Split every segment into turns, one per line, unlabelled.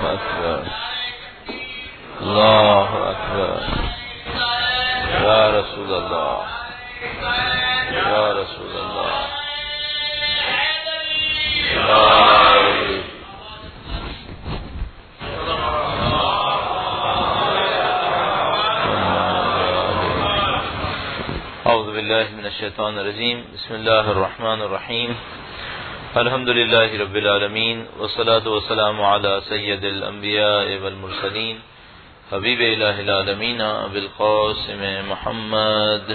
اکبر اللہ اکبر یا رسول اللہ یا رسول اللہ اعوذ باللہ من الشیطان الرجیم بسم اللہ الرحمن الرحیم الحمد للہ رب العالمین والصلاة والسلام علی سید الانبیاء والمرسلین حبیب الہ العالمین ابی القاسم محمد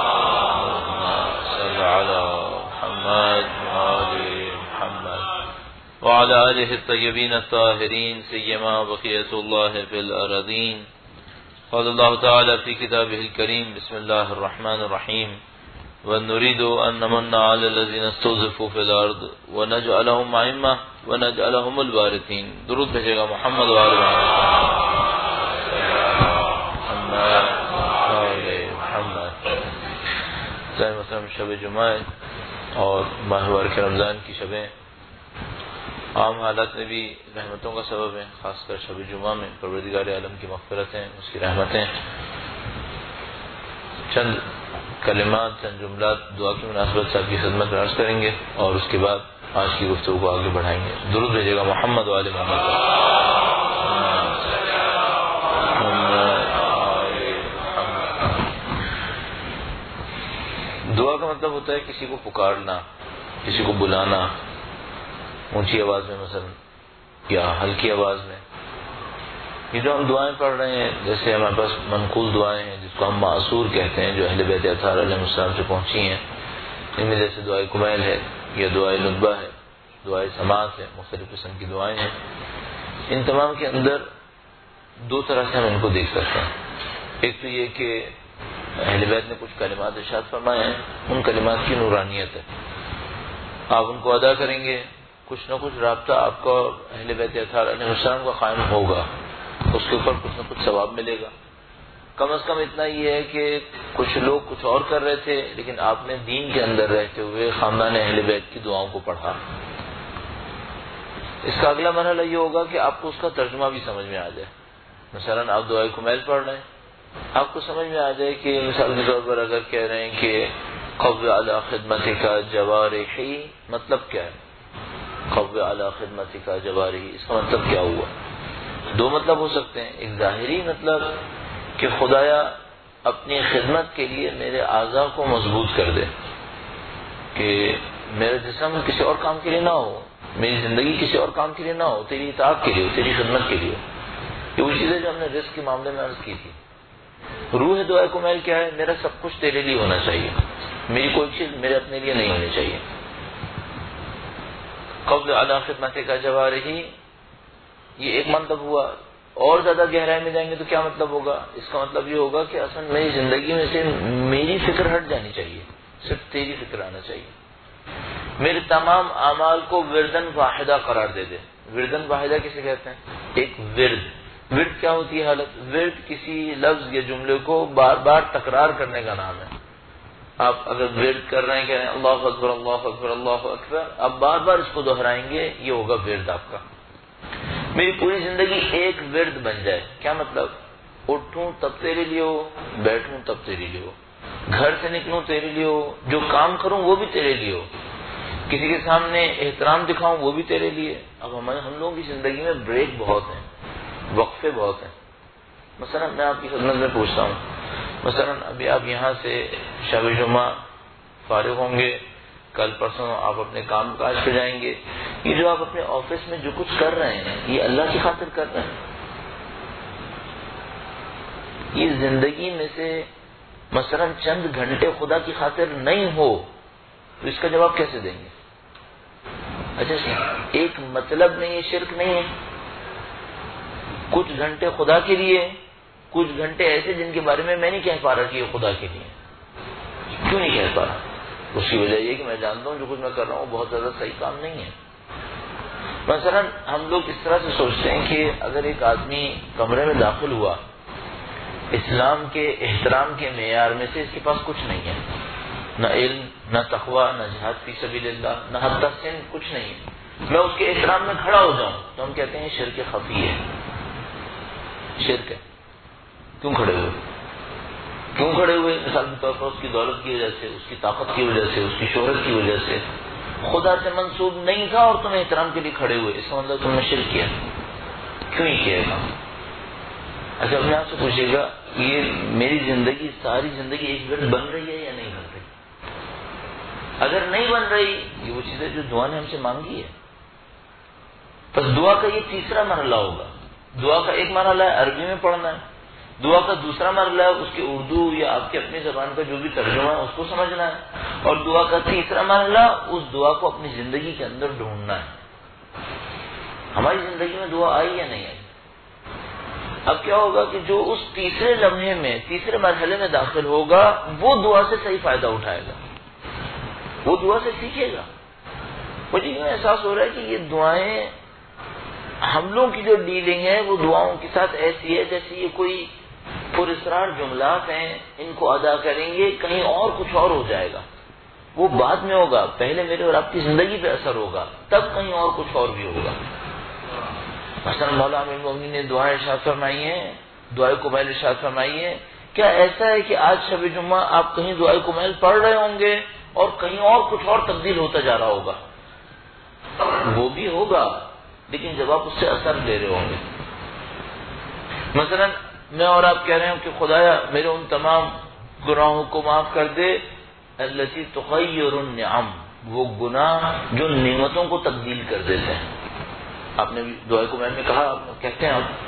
صلی علی محمد وعلی محمد وعلی آلہ الطیبین الطاہرین سیما بقیت اللہ فی الارضین قال اللہ تعالی فی کتابہ الکریم بسم اللہ الرحمن الرحیم ونريد أن نمن على الذين استضعفوا في الأرض ونجعلهم أئمة ونجعلهم الوارثين درود بھیجے گا محمد وعلى محمد مثلا شب جمعہ اور ماہ مبارک رمضان کی شبیں عام حالات میں بھی رحمتوں کا سبب ہیں، خاص کر شب جمعہ میں پروردگار عالم کی مغفرتیں، اس کی رحمتیں۔ چند کلمات، چند جملات دعا کی مناسبت سے آپ کی خدمت میں عرض کریں گے اور اس کے بعد آج کی گفتگو کو آگے بڑھائیں گے۔ درود بھیجے گا محمد وعلی محمد۔ دعا کا مطلب ہوتا ہے کسی کو پکارنا، کسی کو بلانا، اونچی آواز میں مثلا یا ہلکی آواز میں۔ یہ جو ہم دعائیں پڑھ رہے ہیں، جیسے ہمارے پاس منقول دعائیں ہیں جس کو ہم معصور کہتے ہیں، جو اہل بیت اطہار علیہ السلام سے پہنچی ہیں، ان میں جیسے دعائے کمیل ہے یا دعائے ندبہ ہے، دعائے سماعت ہے، مختلف قسم کی دعائیں ہیں۔ ان تمام کے اندر دو طرح سے ہم ان کو دیکھ سکتے ہیں۔ ایک تو یہ کہ اہل بیت نے کچھ کلمات ارشاد فرمائے ہیں، ان کلمات کی نورانیت ہے، آپ ان کو ادا کریں گے، کچھ نہ کچھ رابطہ آپ کا اہل بیت اطہار علیہ السلام کا قائم ہوگا، اس کے اوپر کچھ نہ کچھ ثواب ملے گا۔ کم از کم اتنا یہ ہے کہ کچھ لوگ کچھ اور کر رہے تھے، لیکن آپ نے دین کے اندر رہتے ہوئے خاندان اہل بیت کی دعاؤں کو پڑھا۔ اس کا اگلا مرحلہ یہ ہوگا کہ آپ کو اس کا ترجمہ بھی سمجھ میں آ جائے۔ مثلا آپ دعائے کمیل پڑھ رہے ہیں، آپ کو سمجھ میں آ جائے کہ مثال کے طور پر اگر کہہ رہے ہیں کہ قو علی خدمتک جوارحی، مطلب کیا ہے؟ قو علی خدمتک جوارحی، اس کا مطلب کیا ہوا؟ دو مطلب ہو سکتے ہیں۔ ایک ظاہری مطلب کہ خدایا اپنی خدمت کے لیے میرے اعضاء کو مضبوط کر دے، کہ میرا جسم کسی اور کام کے لیے نہ ہو، میری زندگی کسی اور کام کے لیے نہ ہو، تیری اطاعت کے لیے ہو، تیری خدمت کے لیے ہو۔ یہ وہ چیزیں جو ہم نے رزق کے معاملے میں عرض کی تھی۔ روح دعائے کمیل کیا ہے؟ میرا سب کچھ تیرے لیے ہونا چاہیے، میری کوئی چیز میرے اپنے لیے نہیں ہونی چاہیے۔ قو علی خدمتک جوارحی، یہ ایک مطلب ہوا۔ اور زیادہ گہرائی میں جائیں گے تو کیا مطلب ہوگا؟ اس کا مطلب یہ ہوگا کہ اصل میری زندگی میں سے میری فکر ہٹ جانی چاہیے، صرف تیری فکر آنا چاہیے۔ میرے تمام اعمال کو وردن واحدہ قرار دے دے۔ وردن واحدہ کسے کہتے ہیں؟ ایک ورد۔ ورد کیا ہوتی ہے حالت؟ ورد کسی لفظ یا جملے کو بار بار تکرار کرنے کا نام ہے۔ آپ اگر ورد کر رہے ہیں کہ اللہ اکبر اللہ اکبر اللہ اکبر، آپ بار بار اس کو دہرائیں گے، یہ ہوگا ورد آپ کا۔ میری پوری زندگی ایک ورد بن جائے، کیا مطلب؟ اٹھوں تب تیرے لیے ہو، بیٹھوں تب تیرے لیے ہو، گھر سے نکلوں تیرے لیے ہو، جو کام کروں وہ بھی تیرے لیے ہو، کسی کے سامنے احترام دکھاؤں وہ بھی تیرے لیے۔ اب ہم لوگوں کی زندگی میں بریک بہت ہیں، وقفے بہت ہیں۔ مثلا میں آپ کی خدمت میں پوچھتا ہوں، مثلا ابھی آپ یہاں سے شب جمعہ فارغ ہوں گے، کل پرسوں آپ اپنے کام کاج پہ جائیں گے، یہ جو آپ اپنے آفس میں جو کچھ کر رہے ہیں یہ اللہ کی خاطر کر رہے ہیں؟ یہ زندگی میں سے مثلا چند گھنٹے خدا کی خاطر نہیں ہو تو اس کا جواب کیسے دیں گے؟ اچھا ایک مطلب نہیں ہے، شرک نہیں ہے؟ کچھ گھنٹے خدا کے لیے، کچھ گھنٹے ایسے جن کے بارے میں نہیں کہہ پا رہا کہ یہ خدا کے لیے۔ کیوں نہیں کہہ پا رہا؟ اس کی وجہ یہ کہ میں جانتا ہوں جو کچھ میں کر رہا ہوں بہت زیادہ صحیح کام نہیں ہے۔ مثلا ہم لوگ اس طرح سے سوچتے ہیں کہ اگر ایک آدمی کمرے میں داخل ہوا، اسلام کے احترام کے معیار میں سے اس کے پاس کچھ نہیں ہے، نہ علم، نہ تقوی، نہ جہاد فی سبیل اللہ، نہ حتی سن، کچھ نہیں ہے، میں اس کے احترام میں کھڑا ہو جاؤں تو ہم کہتے ہیں شرک خفی ہے، شرک ہے۔ کیوں کھڑے ہوئے؟ کیوں کھڑے ہوئے؟ مثال کے طور پر اس کی دولت کی وجہ سے، اس کی طاقت کی وجہ سے، اس کی شہرت کی وجہ سے، خدا سے منسوب نہیں تھا اور تم احترام کے لیے کھڑے ہوئے، اس کا مطلب تم نے شرک کیا۔ کیوں ہی کیا کام؟ اچھا اپنے آپ سے پوچھے گا یہ میری زندگی، ساری زندگی ایک ورد بن رہی ہے یا نہیں بن رہی؟ اگر نہیں بن رہی، یہ وہ چیز ہے جو دعا نے ہم سے مانگی ہے۔ بس دعا کا یہ تیسرا مرحلہ ہوگا۔ دعا کا ایک مرحلہ ہے عربی میں پڑھنا ہے، دعا کا دوسرا مرحلہ ہے اس کے اردو یا آپ کی اپنی زبان کا جو بھی ترجمہ ہے اس کو سمجھنا ہے، اور دعا کا تیسرا مرحلہ اس دعا کو اپنی زندگی کے اندر ڈھونڈنا ہے۔ ہماری زندگی میں دعا آئی یا نہیں آئی؟ اب کیا ہوگا کہ جو اس تیسرے لمحے میں، تیسرے مرحلے میں داخل ہوگا وہ دعا سے صحیح فائدہ اٹھائے گا، وہ دعا سے سیکھے گا۔ مجھے یوں احساس ہو رہا ہے کہ یہ دعائیں، ہم لوگوں کی جو ڈیلنگ ہے وہ دعاؤں کے ساتھ ایسی ہے جیسے یہ کوئی پراسرار جملات ہیں، ان کو ادا کریں گے کہیں اور کچھ اور ہو جائے گا، وہ بعد میں ہوگا، پہلے میرے اور آپ کی زندگی پہ اثر ہوگا، تب کہیں اور کچھ اور بھی ہوگا۔ مثلا مولا امیر المومنین نے دعائیں ارشاد فرمائی ہیں، دعائے کمیل ارشاد فرمائی ہے۔ کیا ایسا ہے کہ آج شب جمعہ آپ کہیں دعائے کمیل پڑھ رہے ہوں گے اور کہیں اور کچھ اور تبدیل ہوتا جا رہا ہوگا؟ وہ بھی ہوگا، لیکن جب آپ اس سے اثر لے رہے ہوں گے۔ مثلا میں اور آپ کہہ رہے ہوں کہ خدایا میرے ان تمام گناہوں کو معاف کر دے، التی تغیر النعم، وہ گناہ جو نعمتوں کو تبدیل کر دیتے ہیں۔ آپ نے بھی دعائے کو میں نے کہا، کہتے ہیں آپ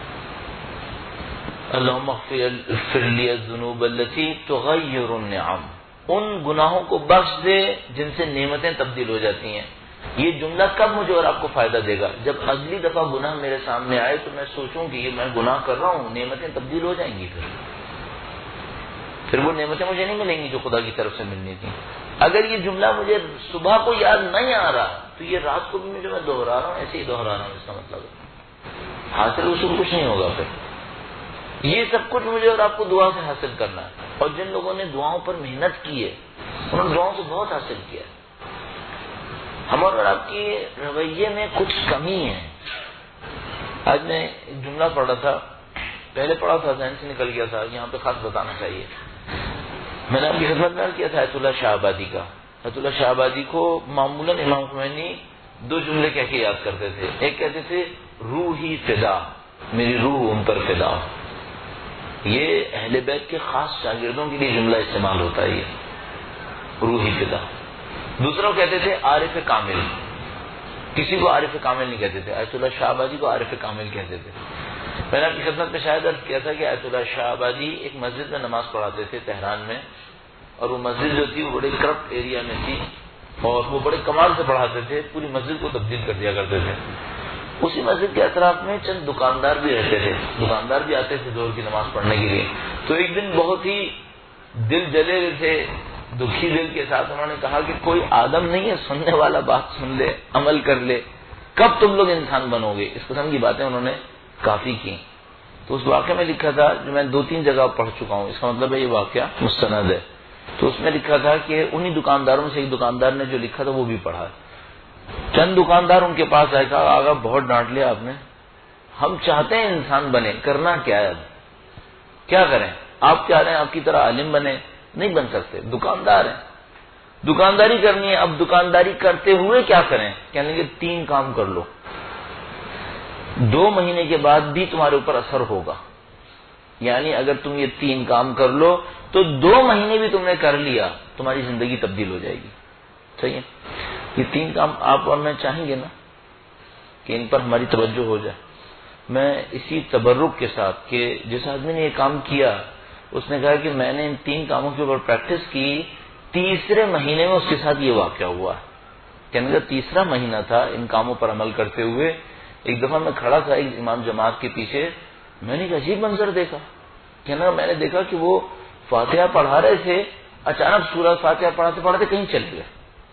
اللہم اغفر لی الذنوب التی تغیر النعم، ان گناہوں کو بخش دے جن سے نعمتیں تبدیل ہو جاتی ہیں۔ یہ جملہ کب مجھے اور آپ کو فائدہ دے گا؟ جب اگلی دفعہ گناہ میرے سامنے آئے تو میں سوچوں کہ یہ میں گناہ کر رہا ہوں، نعمتیں تبدیل ہو جائیں گی، پھر وہ نعمتیں مجھے نہیں ملیں گی جو خدا کی طرف سے ملنی تھی۔ اگر یہ جملہ مجھے صبح کو یاد نہیں آ رہا تو یہ رات کو بھی میں دوہرا رہا ہوں، ایسے ہی دوہرا رہا ہوں، اس کا مطلب حاصل اصول کچھ نہیں ہوگا۔ پھر یہ سب کچھ مجھے اور آپ کو دعا سے حاصل کرنا ہے، اور جن لوگوں نے دعاؤں پر محنت کی ہے انہوں نے دعاؤں سے بہت حاصل کیا ہے۔ ہمارے اور آپ کی رویے میں کچھ کمی ہے۔ آج میں ایک جملہ پڑھا تھا، پہلے پڑھا تھا ذہن سے نکل گیا تھا، یہاں پہ خاص بتانا چاہیے۔ میں نے آپ کی خدمت میں کیا تھا آیت اللہ شاہ آبادی کا۔ آیت اللہ شاہ آبادی کو معمولاً امام خمینی دو جملے کہہ کے یاد کرتے تھے، ایک کہتے تھے روحی فدا، میری روح ان پر فدا۔ یہ اہل بیت کے خاص شاگردوں کے لیے جملہ استعمال ہوتا ہے، یہ روحی فدا۔ دوسرا وہ کہتے تھے عارف کامل، کسی کو عارف کامل نہیں کہتے تھے، آیت اللہ شاہ آبادی کو عارف کامل کہتے تھے۔ میں نے آپ کی خدمت میں شاید عرض کیا تھا کہ آیت اللہ شاہ آبادی ایک مسجد میں نماز پڑھاتے تھے تہران میں، اور وہ مسجد جو تھی وہ بڑے کرپٹ ایریا میں تھی، اور وہ بڑے کمال سے پڑھاتے تھے، پوری مسجد کو تبدیل کر دیا کرتے تھے۔ اسی مسجد کے اطراف میں چند دکاندار بھی رہتے تھے، دکاندار بھی آتے تھے ظہر کی نماز پڑھنے کے لیے۔ تو ایک دن بہت ہی دل جلے ہوئے تھے، دکھی دل کے ساتھ انہوں نے کہا کہ کوئی آدم نہیں ہے سننے والا بات سن لے، عمل کر لے، کب تم لوگ انسان بنو گے؟ اس قسم کی باتیں انہوں نے کافی کی۔ تو اس واقعے میں لکھا تھا، جو میں 2-3 جگہ پڑھ چکا ہوں، اس کا مطلب ہے یہ واقعہ مستند ہے۔ تو اس میں لکھا تھا کہ انہی دکانداروں سے ایک دکاندار نے جو لکھا تھا وہ بھی پڑھا۔ چند دکاندار ان کے پاس آئے، کہا آگا بہت ڈانٹ لیا آپ نے، ہم چاہتے ہیں انسان بنے، کرنا کیا ہے؟ کیا کریں؟ آپ چاہ رہے ہیں آپ کی طرح عالم بنے، نہیں بن سکتے، دکاندار ہیں، دکانداری کرنی ہے۔ اب دکانداری کرتے ہوئے کیا کریں؟ کہنے لگے 3 کام کر لو، 2 مہینے کے بعد بھی تمہارے اوپر اثر ہوگا۔ یعنی اگر تم یہ 3 کام کر لو تو 2 مہینے بھی تم نے کر لیا، تمہاری زندگی تبدیل ہو جائے گی۔ صحیح ہے؟ یہ 3 کام آپ اور میں چاہیں گے نا کہ ان پر ہماری توجہ ہو جائے۔ میں اسی تبرک کے ساتھ کہ جس آدمی نے یہ کام کیا اس نے کہا کہ میں نے ان 3 کاموں کے اوپر پریکٹس کی، تیسرے مہینے میں اس کے ساتھ یہ واقعہ ہوا۔ کہنے کا تیسرا مہینہ تھا ان کاموں پر عمل کرتے ہوئے۔ ایک دفعہ میں کھڑا تھا ایک امام جماعت کے پیچھے، میں نے ایک عجیب منظر دیکھا۔ کہنا میں نے دیکھا کہ وہ فاتحہ پڑھا رہے تھے، اچانک سورہ فاتحہ پڑھاتے پڑھاتے کہیں چل گئے،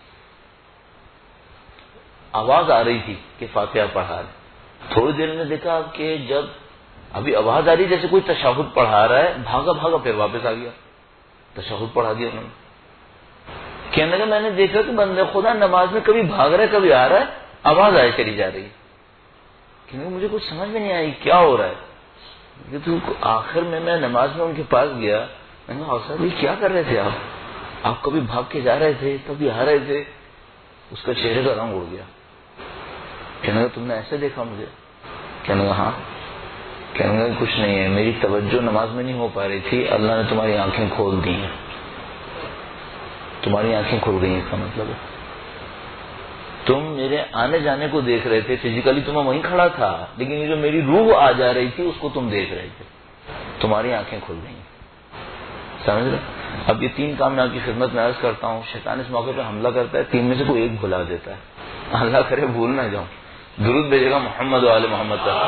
آواز آ رہی تھی کہ فاتحہ پڑھا رہے۔ تھوڑی دیر میں دیکھا کہ جب ابھی آواز آ رہی جیسے کوئی تشہد پڑھا رہا ہے، بھاگا بھاگا پھر واپس آ گیا، تشہد پڑھا دیا انہوں نے۔ کہنے لگا میں نے دیکھا کہ بندے خدا نماز میں کبھی بھاگ رہا ہے کبھی آ رہا ہے، آواز آئے چلی جا رہی، کیونکہ مجھے کچھ سمجھ میں نہیں آئی کیا ہو رہا ہے. تو آخر میں نماز میں ان کے پاس گیا، میں نے کہا صاحب یہ کیا کر رہے تھے آپ کبھی بھاگ کے جا رہے تھے کبھی آ رہے تھے. اس کا چہرے کا رنگ اڑ گیا. کہنے لگا تم نے ایسے دیکھا مجھے؟ کہنے لگا ہاں. کہنے لگا کچھ نہیں ہے، میری توجہ نماز میں نہیں ہو پا رہی تھی، اللہ نے تمہاری آنکھیں کھول دی ہیں، تمہاری آنکھیں کھل گئی. اس کا مطلب ہے تم میرے آنے جانے کو دیکھ رہے تھے، فزیکلی تم وہیں کھڑا تھا، لیکن یہ جو میری روح آ جا رہی تھی اس کو تم دیکھ رہے تھے، تمہاری آنکھیں کھل گئی. سمجھ رہے؟ اب یہ 3 کام میں آپ کی خدمت میں عرض کرتا ہوں. شیطان اس موقع پہ حملہ کرتا ہے، 3 میں سے کوئی ایک بھلا دیتا ہے. اللہ کرے بھول نہ جاؤں. درود بھیجے گا محمد و آل محمد کا.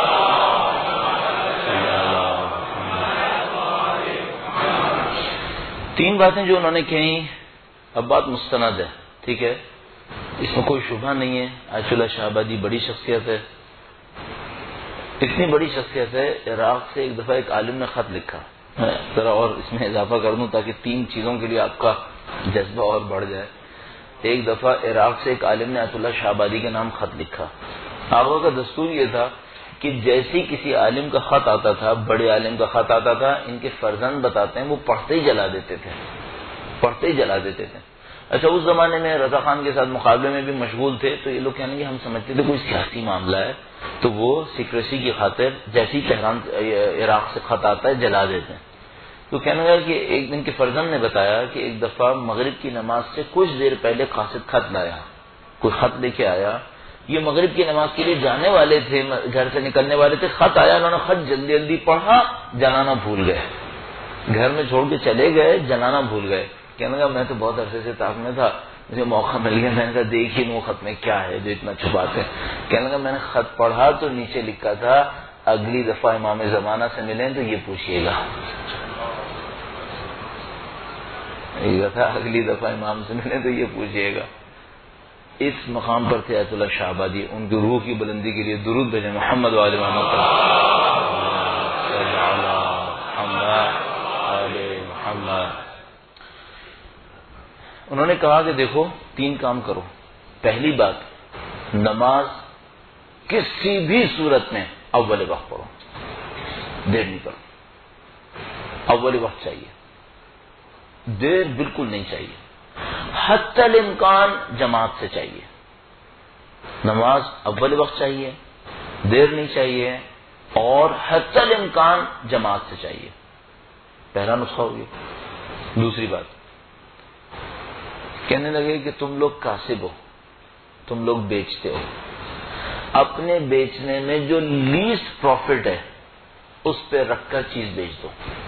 3 باتیں جو انہوں نے کہیں، اب بات مستند ہے، ٹھیک ہے، اس میں کوئی شبہ نہیں ہے. آیت اللہ شاہ آبادی بڑی شخصیت ہے، اتنی بڑی شخصیت ہے. عراق سے ایک دفعہ ایک عالم نے خط لکھا، ذرا اور اس میں اضافہ کر دوں تاکہ 3 چیزوں کے لیے آپ کا جذبہ اور بڑھ جائے. ایک دفعہ عراق سے ایک عالم نے آیت اللہ شاہ آبادی کے نام خط لکھا. آقا کا دستور یہ تھا کہ جیسے کسی عالم کا خط آتا تھا، بڑے عالم کا خط آتا تھا، ان کے فرزند بتاتے ہیں وہ پڑھتے ہی جلا دیتے تھے، پڑھتے ہی جلا دیتے تھے. اچھا اس زمانے میں رضا خان کے ساتھ مقابلے میں بھی مشغول تھے، تو یہ لوگ کہنے کہ ہم سمجھتے تھے کوئی سیاسی معاملہ ہے، تو وہ سیکریسی کی خاطر جیسے ہی تہران عراق سے خط آتا ہے جلا دیتے ہیں. تو کہنے لگا کہ ایک دن کے فرزند نے بتایا کہ ایک دفعہ مغرب کی نماز سے کچھ دیر پہلے قاصد خط لایا، کوئی خط لے کے آیا. یہ مغرب کی نماز کے لیے جانے والے تھے، گھر سے نکلنے والے تھے، خط آیا، انہوں نے خط جلدی جلدی پڑھا، جلانا بھول گئے، گھر میں چھوڑ کے چلے گئے، جلانا بھول گئے. کہنے لگا میں تو بہت عرصے سے تاک میں تھا، مجھے موقع مل گیا، میں نے کہا دیکھیے وہ خط میں کیا ہے جو اتنا چھپاتے ہیں. کہنے لگا میں نے خط پڑھا تو نیچے لکھا تھا اگلی دفعہ امام زمانہ سے ملیں تو یہ پوچھیے گا. اگلی دفعہ امام سے ملیں تو یہ پوچھیے گا. اس مقام پر تھے آیت اللہ شاہ آبادی. ان کی روح کی بلندی کے لیے درود بھیجیں محمد و آل محمد. انہوں نے کہا کہ دیکھو 3 کام کرو. پہلی بات، نماز کسی بھی صورت میں اول وقت پڑھو، دیر نہیں کرو، اول وقت چاہیے، دیر بالکل نہیں چاہیے. حتی الامکان جماعت سے چاہیے. نماز اول وقت چاہیے، دیر نہیں چاہیے، اور حتی الامکان جماعت سے چاہیے. پہلا نسخہ ہو گیا. دوسری بات، کہنے لگے کہ تم لوگ کاسب ہو، تم لوگ بیچتے ہو، اپنے بیچنے میں جو لیسٹ پروفٹ ہے اس پہ رکھ کر چیز بیچ دو.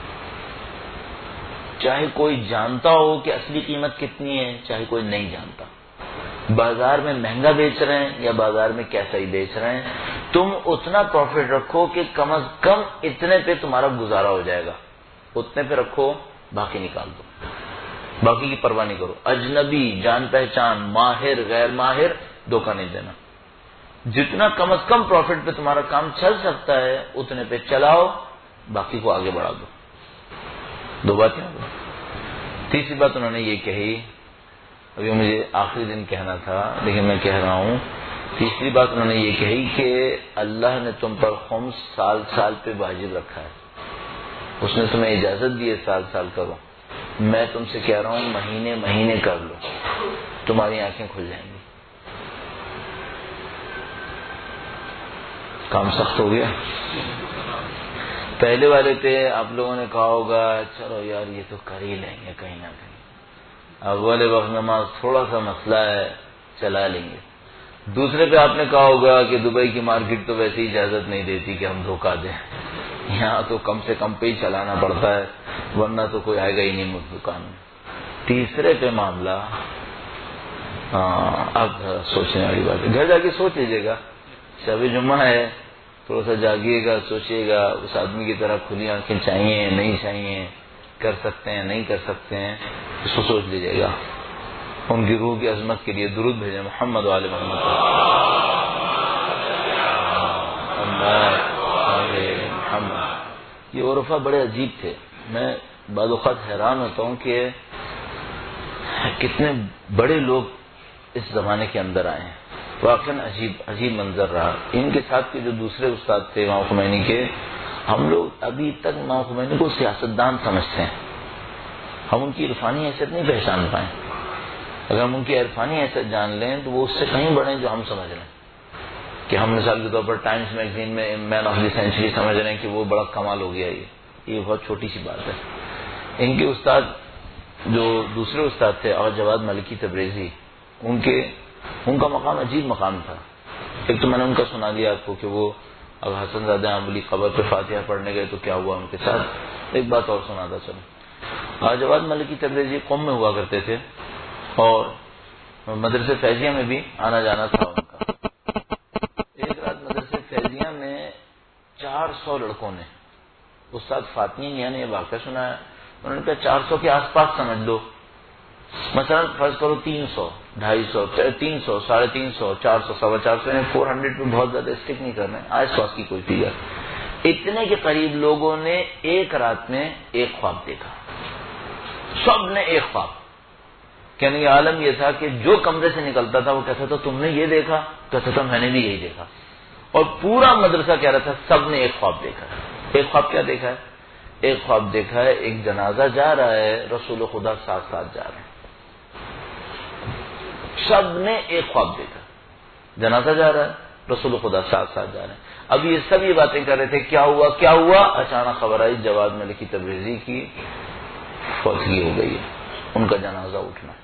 چاہے کوئی جانتا ہو کہ اصلی قیمت کتنی ہے، چاہے کوئی نہیں جانتا. بازار میں مہنگا بیچ رہے ہیں یا بازار میں کیسا ہی بیچ رہے ہیں، تم اتنا پروفٹ رکھو کہ کم از کم اتنے پہ تمہارا گزارا ہو جائے گا. اتنے پہ رکھو، باقی نکال دو، باقی کی پرواہ نہیں کرو. اجنبی، جان پہچان، ماہر، غیر ماہر، دھوکہ نہیں دینا. جتنا کم از کم پروفٹ پہ تمہارا کام چل سکتا ہے اتنے پہ چلاؤ، باقی کو آگے بڑھا دو. 2 باتیں. تیسری بات انہوں نے یہ کہی، ابھی مجھے آخری دن کہنا تھا لیکن میں کہہ رہا ہوں. تیسری بات انہوں نے یہ کہی کہ اللہ نے تم پر خمس سال سال پہ واجب رکھا ہے، اس نے تمہیں اجازت دی ہے سال سال کرو. میں تم سے کہہ رہا ہوں مہینے مہینے کر لو، تمہاری آنکھیں کھل جائیں گی. کام سخت ہو گیا. پہلے والے پہ آپ لوگوں نے کہا ہوگا چلو یار یہ تو کر ہی لیں گے کہیں نہ کہیں، اول وقت نماز تھوڑا سا مسئلہ ہے چلا لیں گے. دوسرے پہ آپ نے کہا ہوگا کہ دبئی کی مارکیٹ تو ویسے ہی اجازت نہیں دیتی کہ ہم دھوکہ دیں، یہاں تو کم سے کم پہ ہی چلانا پڑتا ہے ورنہ تو کوئی آئے گا ہی نہیں دکان میں. تیسرے پہ معاملہ اب سوچنے والی بات ہے. گھر جا کے سوچ لیجیے گا، شب جمعہ ہے، تھوڑا سا جاگیے گا، سوچیے گا اس آدمی کی طرح کھلی آنکھیں چاہیے نہیں چاہیے، کر سکتے ہیں نہیں کر سکتے ہیں، اس کو سوچ لیجیے گا. ان کی روح کی عظمت کے لیے درود بھیجیں محمد و آل محمد. یہ عرفا بڑے عجیب تھے. میں بعض اوقات حیران ہوتا ہوں کہ کتنے بڑے لوگ اس زمانے کے اندر آئے ہیں. واقعاً عجیب منظر رہا. ان کے ساتھ کے جو دوسرے استاد تھے امام خمینی کے، ہم لوگ ابھی تک امام خمینی کو سیاستدان سمجھتے ہیں. ہم ان کی عرفانی حیثیت نہیں پہچان پائیں. اگر ہم ان کی عرفانی حیثیت جان لیں تو وہ اس سے کہیں بڑھیں جو ہم سمجھ رہے ہیں. کہ ہم مثال کے طور پر ٹائمز میگزین میں مین آف دی سینچری سمجھ رہے ہیں کہ وہ بڑا کمال ہو گیا. یہ بہت چھوٹی سی بات ہے. ان کے استاد جو دوسرے استاد تھے اور جواد ملکی تبریزی، ان کا مقام عجیب مقام تھا. ایک تو میں نے ان کا سنا دیا آپ کو کہ وہ اب حسن زادہ عملی قبر پہ فاتحہ پڑھنے گئے تو کیا ہوا ان کے ساتھ. ایک بات اور سنا تھا. چلو، جواد ملکی تبریزی قم میں ہوا کرتے تھے اور مدرسے فیضیہ میں بھی آنا جانا تھا ان کا. ایک رات مدرسے فیضیہ میں 400 لڑکوں نے استاد فاطمی یعنی یہ واقعہ سنایا. انہوں نے کہا 400 کے آس پاس سمجھ لو، مثلا فرض کرو 300، 250، 300، 350، 400، 450، 400 پہ بہت زیادہ اسٹک نہیں کرنا ہے، آس پاس کی کوئی فگر. اتنے کے قریب لوگوں نے ایک رات میں ایک خواب دیکھا. سب نے ایک خواب. کہنے کا عالم یہ تھا کہ جو کمرے سے نکلتا تھا وہ کہتا تھا تم نے یہ دیکھا، کہتا تھا میں نے بھی یہی دیکھا. اور پورا مدرسہ کہہ رہا تھا سب نے ایک خواب دیکھا ہے. ایک خواب کیا دیکھا ہے؟ ایک خواب دیکھا ہے ایک جنازہ جا رہا ہے، رسول خدا ساتھ ساتھ جا رہے ہیں. سب نے ایک خواب دیکھا، جنازہ جا رہا ہے، رسول خدا ساتھ ساتھ جا رہے ہیں. اب یہ سب یہ باتیں کر رہے تھے کیا ہوا. اچانک خبر آئی جواد ملکی تبریزی کی فوتگی ہو گئی ہے، ان کا جنازہ اٹھنا.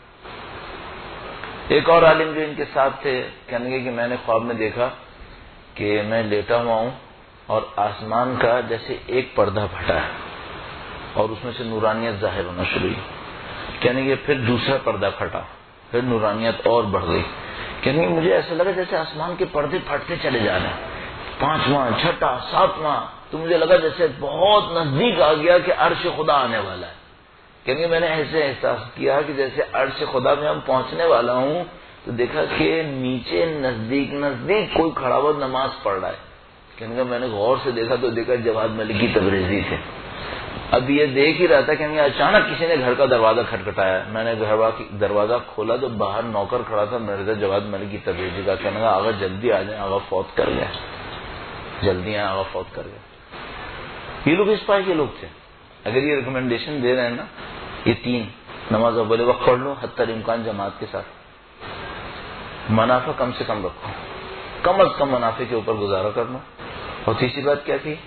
ایک اور عالم جو ان کے ساتھ تھے کہنے لگے کہ میں نے خواب میں دیکھا کہ میں لیٹا ہوا ہوں اور آسمان کا جیسے ایک پردہ پھٹا ہے اور اس میں سے نورانیت ظاہر ہونا شروع ہوئی. کہنے لگے پھر دوسرا پردہ پھٹا، پھر نورانیت اور بڑھ گئی. کہنے لگے مجھے ایسا لگا جیسے آسمان کے پردے پھٹتے چلے جا رہے ہیں، 5واں، 6واں، 7واں، تو مجھے لگا جیسے بہت نزدیک آ گیا کہ عرش خدا آنے والا ہے. کیونکہ میں نے ایسے احساس کیا کہ جیسے عرش خدا میں ہم پہنچنے والا ہوں تو دیکھا کہ نیچے نزدیک کوئی کھڑا ہوا نماز پڑھ رہا ہے. کہنے کا میں نے غور سے دیکھا تو دیکھا جواد ملکی تبریزی تھے. اب یہ دیکھ ہی رہا تھا کہ اچانک کسی نے گھر کا دروازہ کھٹکھٹایا. میں نے دروازہ کھولا تو باہر نوکر کھڑا تھا مرزا جواد ملکی تبریزی کا. کہنے کا آغا جلدی آ جائیں، آغا فوت کر گئے. جلدی آئے، آغا فوت کر گئے. یہ لوگ اس پائے کے لوگ تھے. اگر یہ ریکمنڈیشن دے رہے ہیں نا، یہ 3 نماز اول وقت پڑھ لو، حتی الامکان جماعت کے ساتھ، منافع کم سے کم رکھو، کم از کم منافع کے اوپر گزارا کرنا. اور تیسری بات کیا تھی؟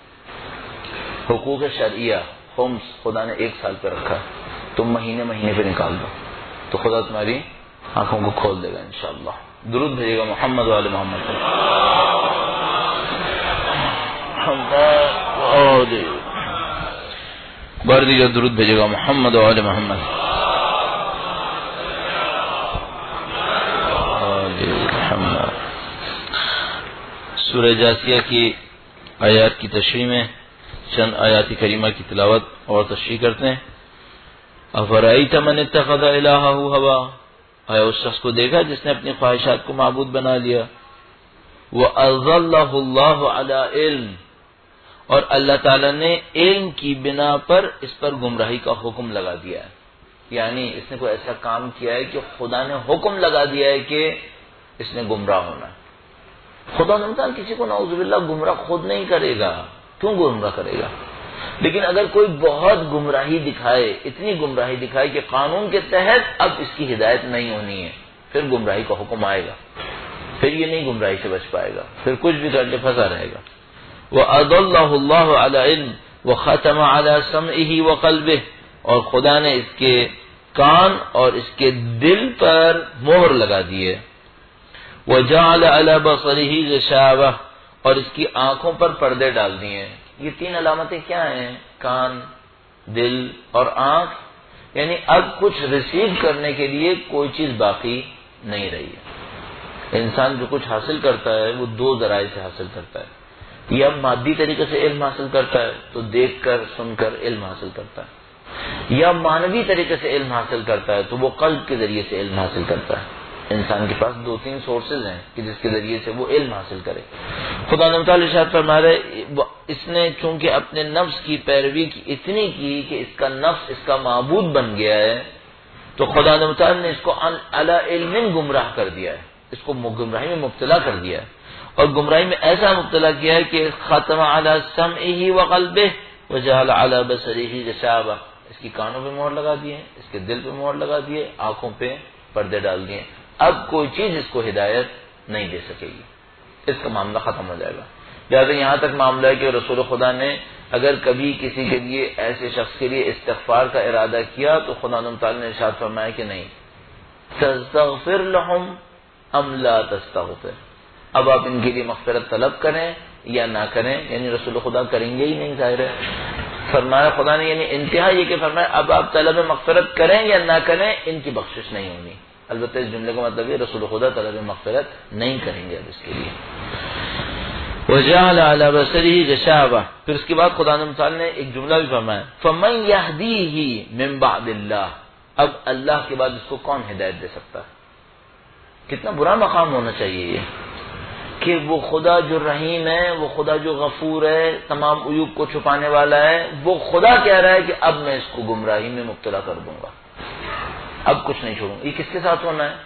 حقوق شرعیہ خمس خدا نے 1 سال پہ رکھا، تم مہینے پہ نکال دو تو خدا تمہاری آنکھوں کو کھول دے گا انشاءاللہ. درود بھیجے گا محمد و آل محمد. بار دیگر درود بھیجے گا محمد و آل محمد. سورہ جاسیہ کی آیات کی تشریح میں چند آیات کریمہ کی تلاوت اور تشریح کرتے ہیں. افرأیت من اتخذ الہہ ہوا، آیا اس شخص کو دیکھا جس نے اپنی خواہشات کو معبود بنا لیا. وَأَضَلَّهُ اللَّهُ عَلَىٰ عِلْمٍ، اور اللہ تعالیٰ نے علم کی بنا پر اس پر گمراہی کا حکم لگا دیا ہے. یعنی اس نے کوئی ایسا کام کیا ہے کہ خدا نے حکم لگا دیا ہے کہ اس نے گمراہ ہونا ہے. خدا نمتان کسی کو نعوذ باللہ گمراہ خود نہیں کرے گا، کیوں گمراہ کرے گا؟ لیکن اگر کوئی بہت گمراہی دکھائے، اتنی گمراہی دکھائے کہ قانون کے تحت اب اس کی ہدایت نہیں ہونی ہے، پھر گمراہی کا حکم آئے گا، پھر یہ نہیں گمراہی سے بچ پائے گا، پھر کچھ بھی کر کے پھنسا رہے گا. وَأَضَلَّهُ اللَّهُ عَلَىٰ عِلْمٍ وَخَتَمَ عَلَىٰ سَمْعِهِ وَقَلْبِهِ، اور خدا نے اس کے کان اور اس کے دل پر مہر لگا دی ہے. وَجَعَلَ عَلَىٰ بَصَرِهِ غِشَاوَةً، اور اس کی آنکھوں پر پردے ڈال دیے ہیں. یہ 3 علامتیں کیا ہیں؟ کان، دل اور آنکھ. یعنی اب کچھ ریسیو کرنے کے لیے کوئی چیز باقی نہیں رہی ہے. انسان جو کچھ حاصل کرتا ہے وہ 2 ذرائع سے حاصل کرتا ہے. یا مادی طریقے سے علم حاصل کرتا ہے تو دیکھ کر سن کر علم حاصل کرتا ہے، یا مانوی طریقے سے علم حاصل کرتا ہے تو وہ قلب کے ذریعے سے علم حاصل کرتا ہے. انسان کے پاس 2-3 سورسز ہیں کہ جس کے ذریعے سے وہ علم حاصل کرے. خدا تعالیٰ ارشاد فرما رہے اس نے چونکہ اپنے نفس کی پیروی کی اتنی کی کہ اس کا نفس اس کا معبود بن گیا ہے، تو خدا تعالیٰ نے اس کو علی علم گمراہ کر دیا ہے. اس کو گمراہی میں مبتلا کر دیا ہے، اور گمراہی میں ایسا مبتلا کیا ہے کہ ختم علی سمعہ وقلبہ وجعل علی بصرہ غشاوہ، اس کی کانوں پہ مہر لگا دیے، اس کے دل پہ مہر لگا دیے، آنکھوں پہ پردے ڈال دیے، اب کوئی چیز اس کو ہدایت نہیں دے سکے گی، اس کا معاملہ ختم ہو جائے گا۔ لہٰذا یہاں تک معاملہ ہے کہ رسول خدا نے اگر کبھی کسی کے لیے ایسے شخص کے لیے استغفار کا ارادہ کیا تو خدا تعالیٰ نے ارشاد فرمایا کہ نہیں، تستغفر لہم ام لا تستغفر، اب آپ ان کے لیے مغفرت طلب کریں یا نہ کریں، یعنی رسول خدا کریں گے ہی نہیں، ظاہر ہے۔ فرمایا خدا نے، یعنی انتہا یہ کہ فرمایا اب آپ طلب مغفرت کریں یا نہ کریں، ان کی بخشش نہیں ہونی۔ البتہ اس جملے کا مطلب یہ رسول خدا طلب مغفرت نہیں کریں گے اب اس کے لیے۔ وجعل علی بصرہ غشاوہ، پھر اس کے بعد خدا تعالیٰ نے ایک جملہ بھی فرمایا فمن یہدیہ من بعد اللہ، اب اللہ کے بعد اس کو کون ہدایت دے سکتا ہے؟ کتنا برا مقام ہونا چاہیے یہ کہ وہ خدا جو رحیم ہے، وہ خدا جو غفور ہے، تمام عیوب کو چھپانے والا ہے، وہ خدا کہہ رہا ہے کہ اب میں اس کو گمراہی میں مبتلا کر دوں گا، اب کچھ نہیں چھوڑوں گا۔ یہ کس کے ساتھ ہونا ہے؟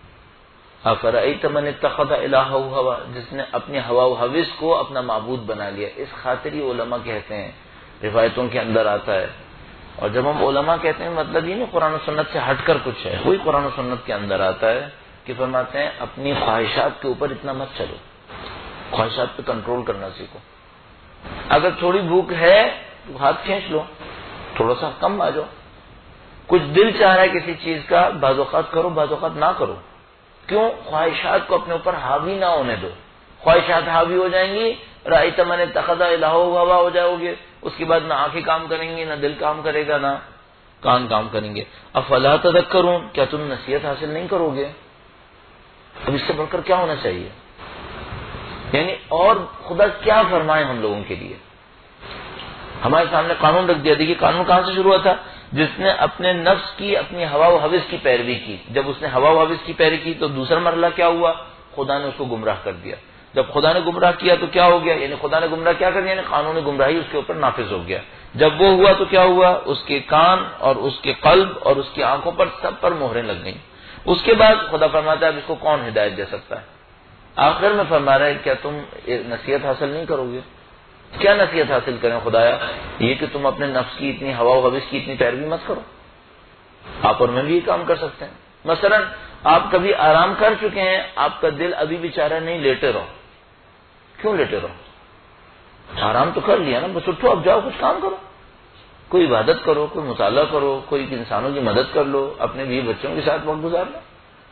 افرأیت من اتخذ الہہ ہوا، جس نے اپنی ہوا و ہوس کو اپنا معبود بنا لیا۔ اس خاطر ہی علماء کہتے ہیں، روایتوں کے اندر آتا ہے، اور جب ہم علماء کہتے ہیں مطلب یہ نہیں قرآن و سنت سے ہٹ کر کچھ ہے، وہی قرآن و سنت کے اندر آتا ہے کہ فرماتے ہیں اپنی خواہشات کے اوپر اتنا مت چلو، خواہشات پہ کنٹرول کرنا سیکھو۔ اگر تھوڑی بھوک ہے تو ہاتھ کھینچ لو، تھوڑا سا کم آ جاؤ، کچھ دل چاہ رہا ہے کسی چیز کا، بعض اوقات کرو بعض اوقات نہ کرو۔ کیوں؟ خواہشات کو اپنے اوپر حاوی نہ ہونے دو، خواہشات حاوی ہو جائیں گی، رأیت من اتخذ الہہ ہوا ہو جاؤ گے، اس کے بعد نہ آنکھیں کام کریں گی، نہ دل کام کرے گا، نہ کان کام کریں گے۔ افلا تذکرون، کیا تم نصیحت حاصل نہیں کرو گے؟ اب اس سے بڑھ کر کیا ہونا چاہیے؟ یعنی اور خدا کیا فرمائے ہم لوگوں کے لیے؟ ہمارے سامنے قانون رکھ دیا۔ دیکھیے قانون کہاں سے شروع ہوا تھا؟ جس نے اپنے نفس کی، اپنی ہوا و حوث کی پیروی کی، جب اس نے ہوا و حوث کی پیروی کی تو دوسرا مرحلہ کیا ہوا؟ خدا نے اس کو گمراہ کر دیا۔ جب خدا نے گمراہ کیا تو کیا ہو گیا؟ یعنی خدا نے گمراہ کیا کر دیا؟ یعنی قانون گمراہی اس کے اوپر نافذ ہو گیا۔ جب وہ ہوا تو کیا ہوا؟ اس کے کان اور اس کے قلب اور اس کی آنکھوں پر سب پر مہریں لگ گئیں۔ اس کے بعد خدا فرماتا ہے اب اس کو کون ہدایت دے سکتا ہے؟ آخر میں فرما رہا ہے کیا تم نصیحت حاصل نہیں کرو گے؟ کیا نصیحت حاصل کریں خدایا؟ یہ کہ تم اپنے نفس کی اتنی ہوا و حوث کی اتنی پیروی مت کرو۔ آپ اور میں بھی یہ کام کر سکتے ہیں۔ مثلا آپ کبھی آرام کر چکے ہیں، آپ کا دل ابھی بھی چاہ رہا ہے نہیں لیٹے رہو، کیوں لیٹے رہو؟ آرام تو کر لیا نا، بس اٹھو اب جاؤ کچھ کام کرو، کوئی عبادت کرو، کوئی مطالعہ کرو، کوئی انسانوں کی مدد کر لو، اپنے بیوی بچوں کے ساتھ وقت گزار لو۔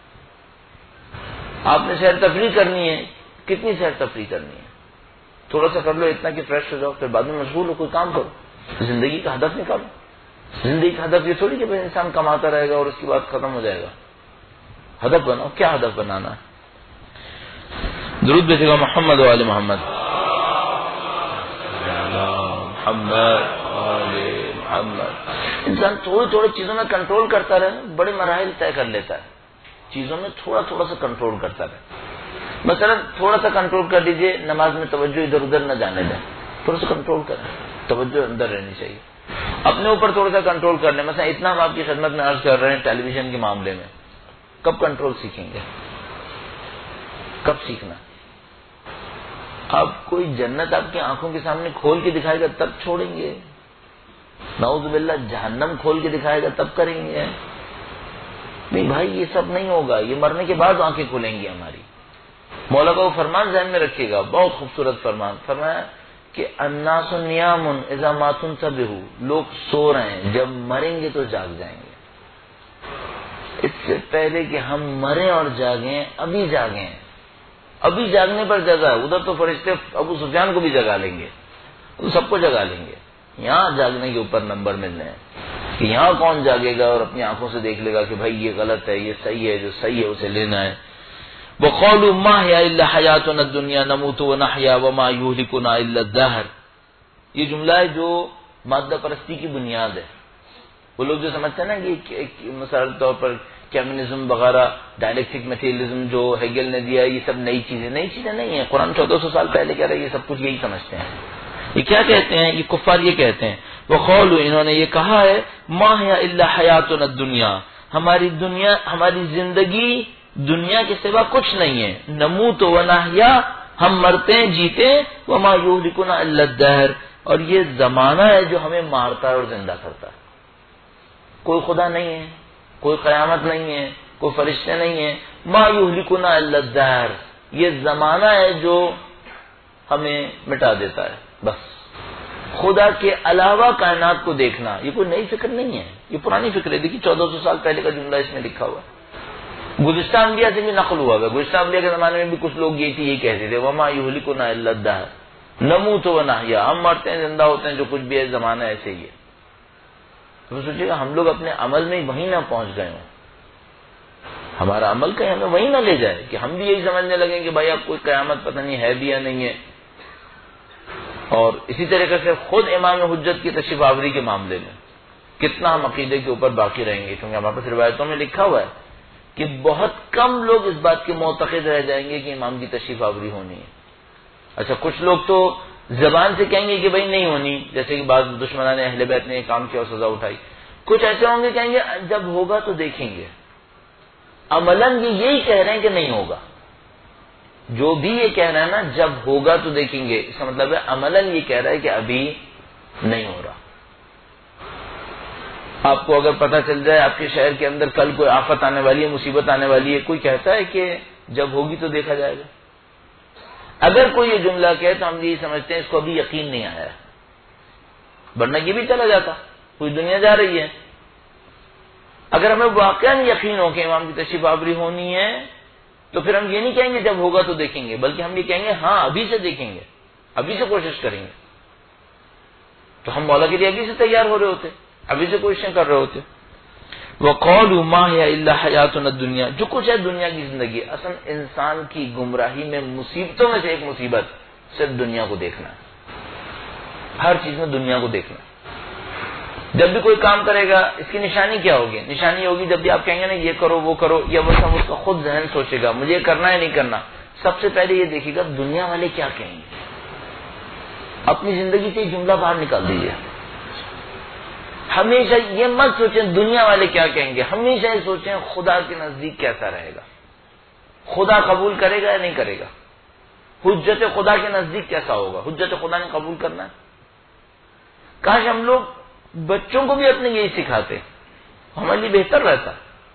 آپ نے سیر تفریح کرنی ہے، کتنی سیر تفریح کرنی ہے؟ تھوڑا سا کر لو اتنا کہ فریش ہو جاؤ، پھر بعد میں مشغول ہو کوئی کام کرو، زندگی کا ہدف نکالو۔ زندگی کا ہدف یہ تھوڑی کہ انسان کماتا رہے گا اور اس کے بعد ختم ہو جائے گا۔ ہدف بناؤ، کیا ہدف بنانا ہے؟ درود بھیجے گا محمد و آل محمد، محمد محمد۔ انسان تھوڑی تھوڑی چیزوں میں کنٹرول کرتا رہے، بڑے مراحل طے کر لیتا ہے، چیزوں میں تھوڑا تھوڑا سا کنٹرول کرتا رہے۔ مثلا تھوڑا سا کنٹرول کر لیجئے، نماز میں توجہ ادھر ادھر نہ جانے دیں، تھوڑا سا کنٹرول کریں، توجہ اندر رہنی چاہیے۔ اپنے اوپر تھوڑا سا کنٹرول کر لیں، مثلا اتنا ہم آپ کی خدمت میں عرض کر رہے ہیں ٹیلی ویژن کے معاملے میں، کب کنٹرول سیکھیں گے؟ کب سیکھنا؟ اب کوئی جنت آپ کی آنکھوں کے سامنے کھول کے دکھائے گا تب چھوڑیں گے، نعوذ باللہ جہنم کھول کے دکھائے گا تب کریں گے؟ نہیں بھائی، یہ سب نہیں ہوگا، یہ مرنے کے بعد آنکھیں کھلیں گی ہماری۔ مولا کا وہ فرمان ذہن میں رکھیے گا، بہت خوبصورت فرمان، فرمایا کہ الناس نیام اذا ماتوا انتبہوا، لوگ سو رہے ہیں، جب مریں گے تو جاگ جائیں گے۔ اس سے پہلے کہ ہم مریں اور جاگیں، ابھی جاگیں، ابھی جاگنے پر جگہ ہے۔ ادھر تو فرشتے ابو سفیان کو بھی جگا لیں گے، سب کو جگا لیں گے، یہاں جاگنے کے اوپر نمبر ملنے ہیں کہ یہاں کون جاگے گا اور اپنی آنکھوں سے دیکھ لے گا کہ بھائی یہ غلط ہے، یہ صحیح ہے، جو صحیح ہے اسے لینا ہے۔ وَقَالُوا مَا هِيَ إِلَّا حَيَاتُنَا الدُّنْيَا نَمُوتُ وَنَحْيَا وَمَا يُهْلِكُنَا إِلَّا الدَّهْرُ۔ یہ جملہ ہے جو مادہ پرستی کی بنیاد ہے۔ وہ لوگ جو سمجھتے ہیں نا کہ مثال طور پر کمیونزم وغیرہ، ڈائلیکٹک میٹیریلزم جو ہیگل نے دیا، یہ سب نئی چیزیں نہیں ہیں۔ قرآن 1400 سال پہلے کہہ رہا ہے، یہ سب کچھ یہی سمجھتے ہیں۔ یہ کیا کہتے ہیں؟ یہ کفار یہ کہتے ہیں، وَقَالُوا، انہوں نے یہ کہا ہے، مَا هِيَ إِلَّا حَيَاتُنَا الدُّنْيَا، ہماری دنیا، ہماری زندگی دنیا کے سوا کچھ نہیں ہے. نموت و نحیا، ہم مرتے ہیں جیتے ہیں، وما یہلکنا الا الدہر، اور یہ زمانہ ہے جو ہمیں مارتا ہے اور زندہ کرتا ہے. کوئی خدا نہیں ہے، کوئی قیامت نہیں ہے، کوئی فرشتے نہیں ہیں. ما یہلکنا الا الدہر، یہ زمانہ ہے جو ہمیں مٹا دیتا ہے. بس خدا کے علاوہ کائنات کو دیکھنا یہ کوئی نئی فکر نہیں ہے، یہ پرانی فکر ہے. دیکھیے 1400 سال پہلے کا جملہ اس میں لکھا ہوا ہے. گزشتہ انبیاء سے بھی نقل ہوا ہے. گزشتہ انبیاء کے زمانے میں بھی کچھ لوگ یہی کہتے تھے، وما یہلکنا الا الدہر نموت و نحیا، ہم مرتے ہیں زندہ ہوتے ہیں، جو کچھ بھی ہے زمانہ ایسے ہی ہے. تو سوچیے گا ہم لوگ اپنے عمل میں وہیں نہ پہنچ گئے ہوں، ہمارا عمل کہیں ہمیں وہیں نہ لے جائے کہ ہم بھی یہی سمجھنے لگیں کہ بھائی اب کوئی قیامت پتہ نہیں ہے بھی یا نہیں ہے. اور اسی طریقے سے خود امام حجت کی تشریف آوری کے معاملے میں کتنا ہم عقیدے کے اوپر باقی رہیں گے، کیونکہ ہمارے پاس روایتوں میں لکھا ہوا ہے کہ بہت کم لوگ اس بات کے معتقد رہ جائیں گے کہ امام کی تشریف آوری ہونی ہے. اچھا کچھ لوگ تو زبان سے کہیں گے کہ بھائی نہیں ہونی، جیسے کہ بعض دشمنان اہل بیت نے یہ کام کیا اور سزا اٹھائی. کچھ ایسے ہوں گے کہیں گے جب ہوگا تو دیکھیں گے. عملاً یہ یہی کہہ رہے ہیں کہ نہیں ہوگا. جو بھی یہ کہہ رہا ہے نا جب ہوگا تو دیکھیں گے، اس کا مطلب ہے عملاً یہ کہہ رہا ہے کہ ابھی نہیں ہو رہا. آپ کو اگر پتہ چل جائے آپ کے شہر کے اندر کل کوئی آفت آنے والی ہے، مصیبت آنے والی ہے، کوئی کہتا ہے کہ جب ہوگی تو دیکھا جائے گا؟ اگر کوئی یہ جملہ کہے تو ہم یہی سمجھتے ہیں اس کو ابھی یقین نہیں آیا ہے، ورنہ یہ بھی چلا جاتا. پوری دنیا جا رہی ہے. اگر ہمیں واقعا یقین ہو کہ امام کی تشریف آوری ہونی ہے تو پھر ہم یہ نہیں کہیں گے جب ہوگا تو دیکھیں گے، بلکہ ہم یہ کہیں گے ہاں ابھی سے دیکھیں گے، ابھی سے کوشش کریں گے. تو ہم مولا کے لیے ابھی سے تیار ہو رہے ہوتے، ابھی سے کوششیں کر رہے ہوتے. وَقَالُوا مَا هِيَ إِلَّا حَيَاتُنَا الدُّنْيَا، جو کچھ ہے دنیا کی زندگی. اصل انسان کی گمراہی میں مصیبتوں میں سے ایک مصیبت صرف دنیا کو دیکھنا ہے. ہر چیز میں دنیا کو دیکھنا. جب بھی کوئی کام کرے گا اس کی نشانی کیا ہوگی؟ نشانی ہوگی جب بھی آپ کہیں گے نا یہ کرو وہ کرو، یا وہ سب اس کا خود ذہن سوچے گا مجھے کرنا ہے نہیں کرنا. سب سے پہلے یہ دیکھے گا دنیا والے کیا کہیں گے. اپنی زندگی سے یہ جملہ باہر نکال دیجیے. ہمیشہ یہ مت سوچیں دنیا والے کیا کہیں گے، ہمیشہ یہ سوچیں خدا کے نزدیک کیسا رہے گا، خدا قبول کرے گا یا نہیں کرے گا، حجت خدا کے نزدیک کیسا ہوگا. حجت خدا نے قبول کرنا ہے. کاش ہم لوگ بچوں کو بھی اپنے یہی سکھاتے، ہمارے لیے بہتر رہتا.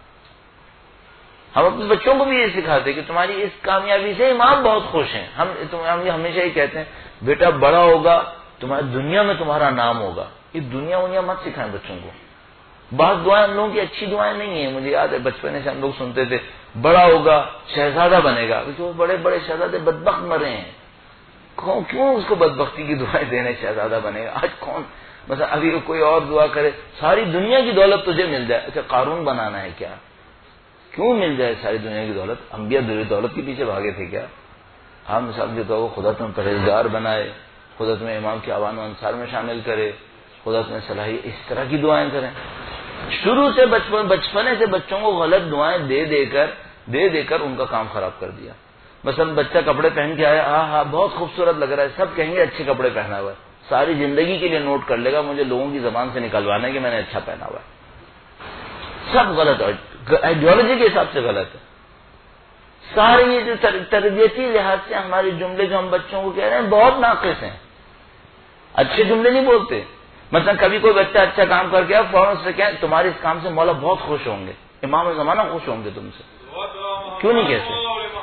ہم اپنے بچوں کو بھی یہ سکھاتے کہ تمہاری اس کامیابی سے امام بہت خوش ہیں. ہم ہمیشہ یہ کہتے ہیں بیٹا بڑا ہوگا تمہاری دنیا میں تمہارا نام ہوگا. یہ دنیا مت سکھائیں بچوں کو. بعض دعائیں ہم لوگوں کی اچھی دعائیں نہیں ہیں. مجھے یاد ہے بچپن سے ہم لوگ سنتے تھے بڑا ہوگا شہزادہ بنے گا، کیونکہ وہ بڑے بڑے شہزادے بدبخت مرے ہیں. کیوں اس کو بدبختی کی دعائیں دینے شہزادہ بنے گا؟ آج کون مثلا ابھی کوئی اور دعا کرے ساری دنیا کی دولت تجھے مل جائے. اچھا قارون بنانا ہے کیا؟ کیوں مل جائے ساری دنیا کی دولت؟ انبیاء دولت کے پیچھے بھاگے تھے کیا؟ ہاں مثال دیتا ہوں خدا تمہیں پرہیزگار بنائے، خدا تمہیں امام کے اعوان و انصار میں شامل کرے، خدا تمہیں صلاحیت. اس طرح کی دعائیں کریں. شروع سے بچپنے سے بچوں کو غلط دعائیں دے کر ان کا کام خراب کر دیا. مثلا بچہ کپڑے پہن کے آیا، ہاں بہت خوبصورت لگ رہا ہے، سب کہیں گے اچھے کپڑے پہنا ہوا ہے. ساری زندگی کے لیے نوٹ کر لے گا مجھے لوگوں کی زبان سے نکلوانا ہے کہ میں نے اچھا پہنا ہوا ہے. سب غلط ہے، آئیڈیالوجی کے حساب سے غلط ہے. سارے یہ جو تربیتی لحاظ سے ہمارے جملے جو ہم بچوں کو کہہ رہے ہیں بہت ناقص ہیں. اچھے جملے نہیں بولتے. مثلا کبھی کوئی بچہ اچھا کام کر کے فوراً سے کہیں تمہارے اس کام سے مولا بہت خوش ہوں گے، امام زمانہ خوش ہوں گے تم سے. کیوں نہیں کہتے؟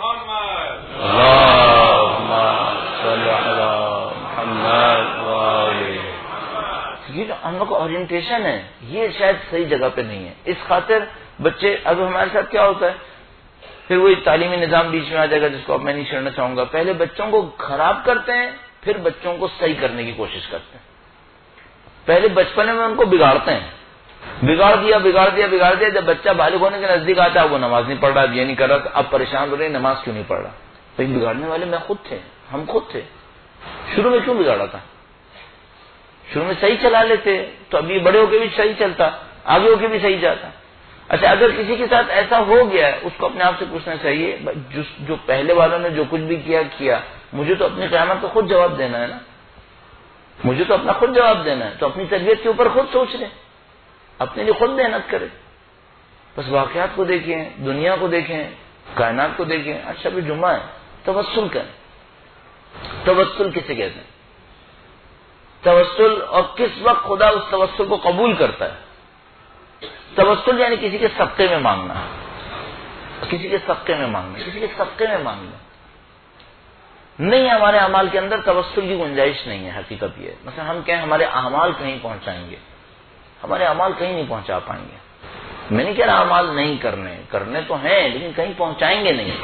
یہ جو ہم لوگ کا اورینٹیشن ہے یہ شاید صحیح جگہ پہ نہیں ہے. اس خاطر بچے اب ہمارے ساتھ کیا ہوتا ہے پھر وہی تعلیمی نظام بیچ میں آ جائے گا جس کو اب میں نہیں چھیڑنا چاہوں گا. پہلے بچوں کو خراب کرتے ہیں پھر بچوں کو صحیح کرنے کی کوشش کرتے ہیں. پہلے بچپنے میں ان کو بگاڑتے ہیں، بگاڑ دیا. جب بچہ بالغ ہونے کے نزدیک آتا ہے وہ نماز نہیں پڑھ رہا، یہ نہیں کر رہا، اب پریشان ہو رہے نماز کیوں نہیں پڑھ رہا. بھائی بگاڑنے والے میں خود تھے، ہم خود تھے. شروع میں کیوں بگاڑا تھا؟ شروع میں صحیح چلا لیتے تو ابھی بڑے ہو کے بھی صحیح چلتا، آگے ہو کے بھی صحیح جاتا. اچھا اگر کسی کے ساتھ ایسا ہو گیا ہے اس کو اپنے آپ سے پوچھنا چاہیے جو پہلے والوں نے جو کچھ بھی کیا مجھے تو اپنی قیامت کو خود جواب دینا ہے نا، مجھے تو اپنا خود جواب دینا ہے. تو اپنی تربیت کے اوپر خود سوچ لیں، اپنے لیے خود محنت کریں. بس واقعات کو دیکھیں، دنیا کو دیکھیں، کائنات کو دیکھیں، اچھا بھی جمعہ ہے، توسل کریں. توسل کسے کہتے ہیں؟ توسل، اور کس وقت خدا اس توسل کو قبول کرتا ہے؟ توسل یعنی کسی کے صدقے میں مانگنا، کسی کے صدقے میں مانگنا، کسی کے صدقے میں مانگنا. نہیں، ہمارے اعمال کے اندر توسل کی گنجائش نہیں ہے. حقیقت یہ ہے، مثلا ہم کہیں ہمارے اعمال کہیں پہنچائیں گے، ہمارے اعمال کہیں نہیں پہنچا پائیں گے. میں نہیں کہہ رہا اعمال نہیں کرنے تو ہیں، لیکن کہیں پہنچائیں گے نہیں.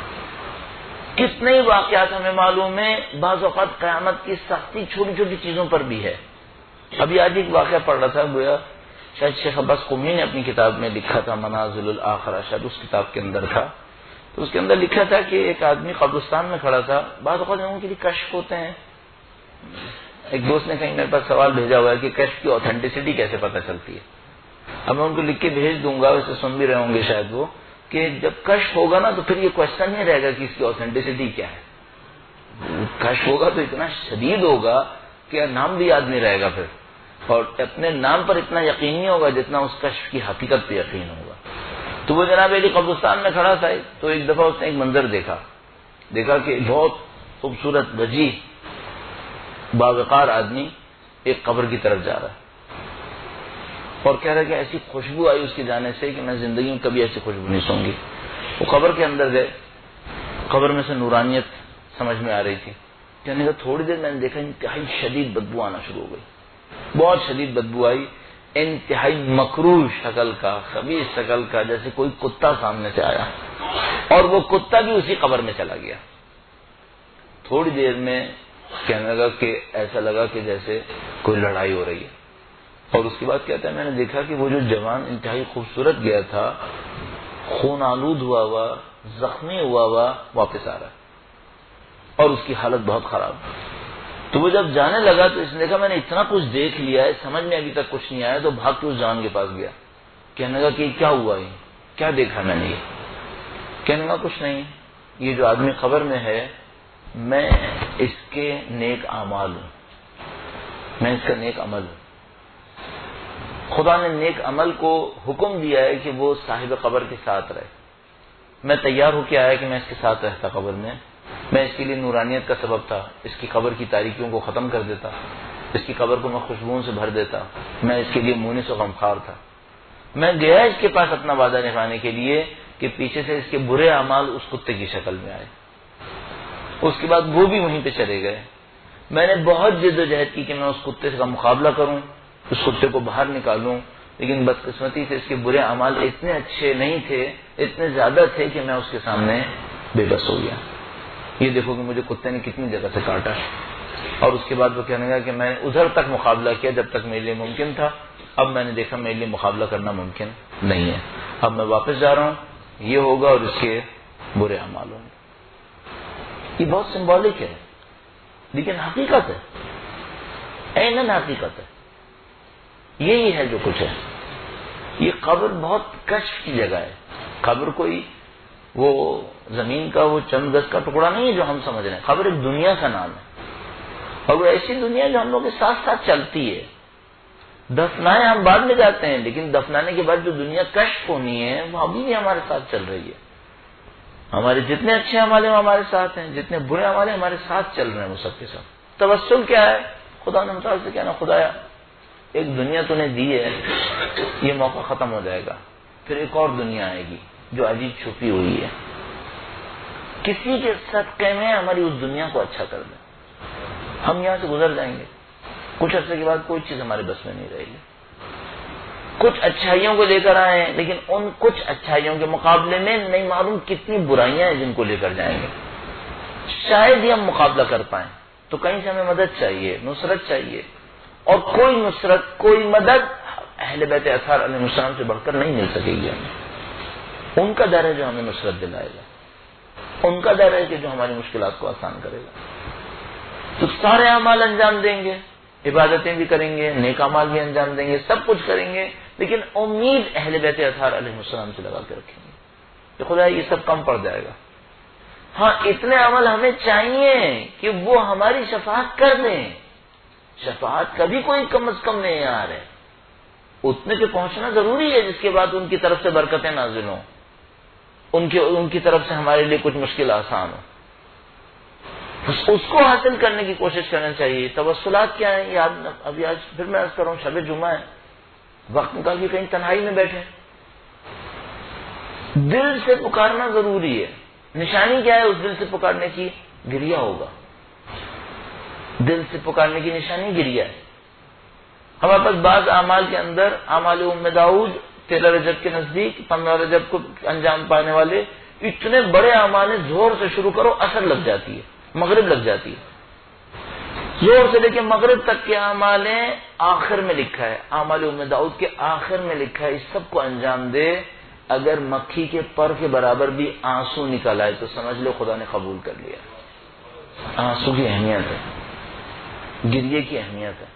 کتنے واقعات ہمیں معلوم ہے، بعض اوقات قیامت کی سختی چھوٹی چھوٹی چیزوں پر بھی ہے. ابھی آج ایک واقعہ پڑھ رہا تھا، گویا شاید شیخ عباس قمی نے اپنی کتاب میں لکھا تھا، منازل الآخرہ، شاید اس کتاب کے اندر تھا. تو اس کے اندر لکھا تھا کہ ایک آدمی قبرستان میں کھڑا تھا. بعض اوقات لوگوں کے لیے کشف ہوتے ہیں. ایک دوست نے کہیں میرے پاس سوال بھیجا ہوا ہے کہ کشف کی آتھینٹسٹی کیسے پتہ چلتی ہے. اب میں ان کو لکھ کے بھیج دوں گا، ویسے سن بھی رہے ہوں گے شاید وہ، کہ جب کشف ہوگا نا تو پھر یہ کوشچن نہیں رہے گا کہ اس کی آتھینٹسٹی کیا ہے. کشف ہوگا تو اتنا شدید ہوگا کہ نام بھی یاد نہیں رہے گا پھر، اور اپنے نام پر اتنا یقین نہیں ہوگا جتنا اس کشف کی حقیقت پہ یقین ہوگا. تو وہ جناب علی قبرستان میں کھڑا تھا، تو ایک دفعہ اس نے ایک منظر دیکھا کہ بہت خوبصورت وجیح باوقار آدمی ایک قبر کی طرف جا رہا ہے، اور کہہ رہا کہ ایسی خوشبو آئی اس کے جانے سے کہ میں زندگی میں کبھی ایسی خوشبو نہیں سوں گی. وہ قبر کے اندر گئے، قبر میں سے نورانیت سمجھ میں آ رہی تھی. کہنے کا تھوڑی دیر میں نے دیکھا انتہائی شدید بدبو آنا شروع ہو گئی، بہت شدید بدبو آئی، انتہائی مکروہ شکل کا، خبیث شکل کا، جیسے کوئی کتا سامنے سے آیا، اور وہ کتا بھی اسی قبر میں چلا گیا. تھوڑی دیر میں کہنے لگا کہ ایسا لگا کہ جیسے کوئی لڑائی ہو رہی ہے. اور اس کے بعد کہتا ہے میں نے دیکھا کہ وہ جو جوان انتہائی خوبصورت گیا تھا، خون آلود ہوا زخمی ہوا واپس آ رہا ہے، اور اس کی حالت بہت خراب. تو وہ جب جانے لگا تو اس نے کہا میں نے اتنا کچھ دیکھ لیا ہے، سمجھ میں ابھی تک کچھ نہیں آیا. تو بھاگ کے اس جوان کے پاس گیا، کہنے لگا کہ کیا ہوا، یہ کیا دیکھا میں نے؟ کہنے لگا کچھ نہیں، یہ جو آدمی قبر میں ہے میں اس کے نیک اعمال ہوں، میں اس کا نیک عمل ہوں. خدا نے نیک عمل کو حکم دیا ہے کہ وہ صاحب قبر کے ساتھ رہے. میں تیار ہو کے آیا کہ میں اس کے ساتھ رہتا قبر میں اس کے لیے نورانیت کا سبب تھا، اس کی قبر کی تاریکیوں کو ختم کر دیتا، اس کی قبر کو میں خوشبوؤں سے بھر دیتا، میں اس کے لیے مونس و غمخوار تھا. میں گیا اس کے پاس اپنا وعدہ نبھانے کے لیے کہ پیچھے سے اس کے برے اعمال اس کتے کی شکل میں آئے. اس کے بعد وہ بھی وہیں پہ چلے گئے. میں نے بہت جد و جہد کی کہ میں اس کتے کا مقابلہ کروں، اس کتے کو باہر نکالوں، لیکن بدقسمتی سے اس کے برے اعمال اتنے اچھے نہیں تھے، اتنے زیادہ تھے کہ میں اس کے سامنے بے بس ہو گیا. یہ دیکھو کہ مجھے کتے نے کتنی جگہ سے کاٹا. اور اس کے بعد وہ کہنے لگا کہ میں نے ادھر تک مقابلہ کیا جب تک میرے لیے ممکن تھا، اب میں نے دیکھا میرے لیے مقابلہ کرنا ممکن نہیں ہے، اب میں واپس جا رہا ہوں، یہ ہوگا اور اس کے برے اعمال ہوں گے. یہ بہت سمبولک ہے، لیکن حقیقت ہے، عیناً حقیقت ہے. یہی ہے جو کچھ ہے. یہ قبر بہت کشف کی جگہ ہے. قبر کوئی وہ زمین کا وہ چند گز کا ٹکڑا نہیں ہے جو ہم سمجھ رہے ہیں. قبر ایک دنیا کا نام ہے، اور وہ ایسی دنیا جو ہم لوگ کے ساتھ ساتھ چلتی ہے. دفنائیں ہم بعد میں جاتے ہیں، لیکن دفنانے کے بعد جو دنیا کشف ہونی ہے وہ ابھی بھی ہمارے ساتھ چل رہی ہے. ہمارے جتنے اچھے عمل ہیں ہمارے ساتھ ہیں، جتنے برے عمل ہیں ہمارے ساتھ چل رہے ہیں، وہ سب کے ساتھ. توسل کیا ہے؟ خدا نے مطالعہ سے کہنا خدایا ایک دنیا تو نے دی ہے، یہ موقع ختم ہو جائے گا، پھر ایک اور دنیا آئے گی جو عجیب چھپی ہوئی ہے. کسی کے صدقے میں ہماری اس دنیا کو اچھا کر دیں. ہم یہاں سے گزر جائیں گے، کچھ عرصے کے بعد کوئی چیز ہمارے بس میں نہیں رہے گی. کچھ اچھائیوں کو لے کر آئے، لیکن ان کچھ اچھائیوں کے مقابلے میں نہیں معلوم کتنی برائیاں ہیں جن کو لے کر جائیں گے. شاید ہی ہم مقابلہ کر پائیں، تو کہیں سے ہمیں مدد چاہیے، نصرت چاہیے. اور کوئی نصرت، کوئی مدد اہل بیت اطہار علیہ السلام سے بڑھ کر نہیں مل سکے گی ہمیں. ان کا در ہے جو ہمیں نصرت دلائے گا، ان کا در ہے کہ جو ہماری مشکلات کو آسان کرے گا. تو سارے اعمال انجام دیں گے، عبادتیں بھی کریں گے، نیک اعمال بھی انجام دیں گے، سب کچھ کریں گے، لیکن امید اہل بیت اطہار علیہ السلام سے لگا کے رکھیں گے کہ خدا یہ سب کم پڑ جائے گا. ہاں اتنے عمل ہمیں چاہیے کہ وہ ہماری شفاعت کر دیں. شفاعت کبھی کوئی کم از کم نہیں آ رہے، اتنے پہ پہنچنا ضروری ہے جس کے بعد ان کی طرف سے برکتیں نازل ہوں. ان کی طرف سے ہمارے لیے کچھ مشکل آسان ہو، بس اس کو حاصل کرنے کی کوشش کرنا چاہیے. توسلات کیا ہیں؟ ابھی آج پھر میں عرض کر رہا ہوں، شب جمعہ ہے، وقت نکال کے کہیں تنہائی میں بیٹھے، دل سے پکارنا ضروری ہے. نشانی کیا ہے اس دل سے پکارنے کی؟ گریہ ہوگا. دل سے پکارنے کی نشانی گریہ ہے. ہمارے پاس بعض اعمال کے اندر، اعمال ام داؤد 13 رجب کے نزدیک 15 رجب کو انجام پانے والے اتنے بڑے اعمال ہیں، زور سے شروع کرو اثر لگ جاتی ہے، مغرب لگ جاتی ہے. زور سے لے کے مغرب تک کے اعمال ہیں، آخر میں لکھا ہے، اعمال ام داؤد کے آخر میں لکھا ہے اس سب کو انجام دے، اگر مکھی کے پر کے برابر بھی آنسو نکل آئے تو سمجھ لو خدا نے قبول کر لیا. آنسو کی اہمیت ہے، گریے کی اہمیت ہے.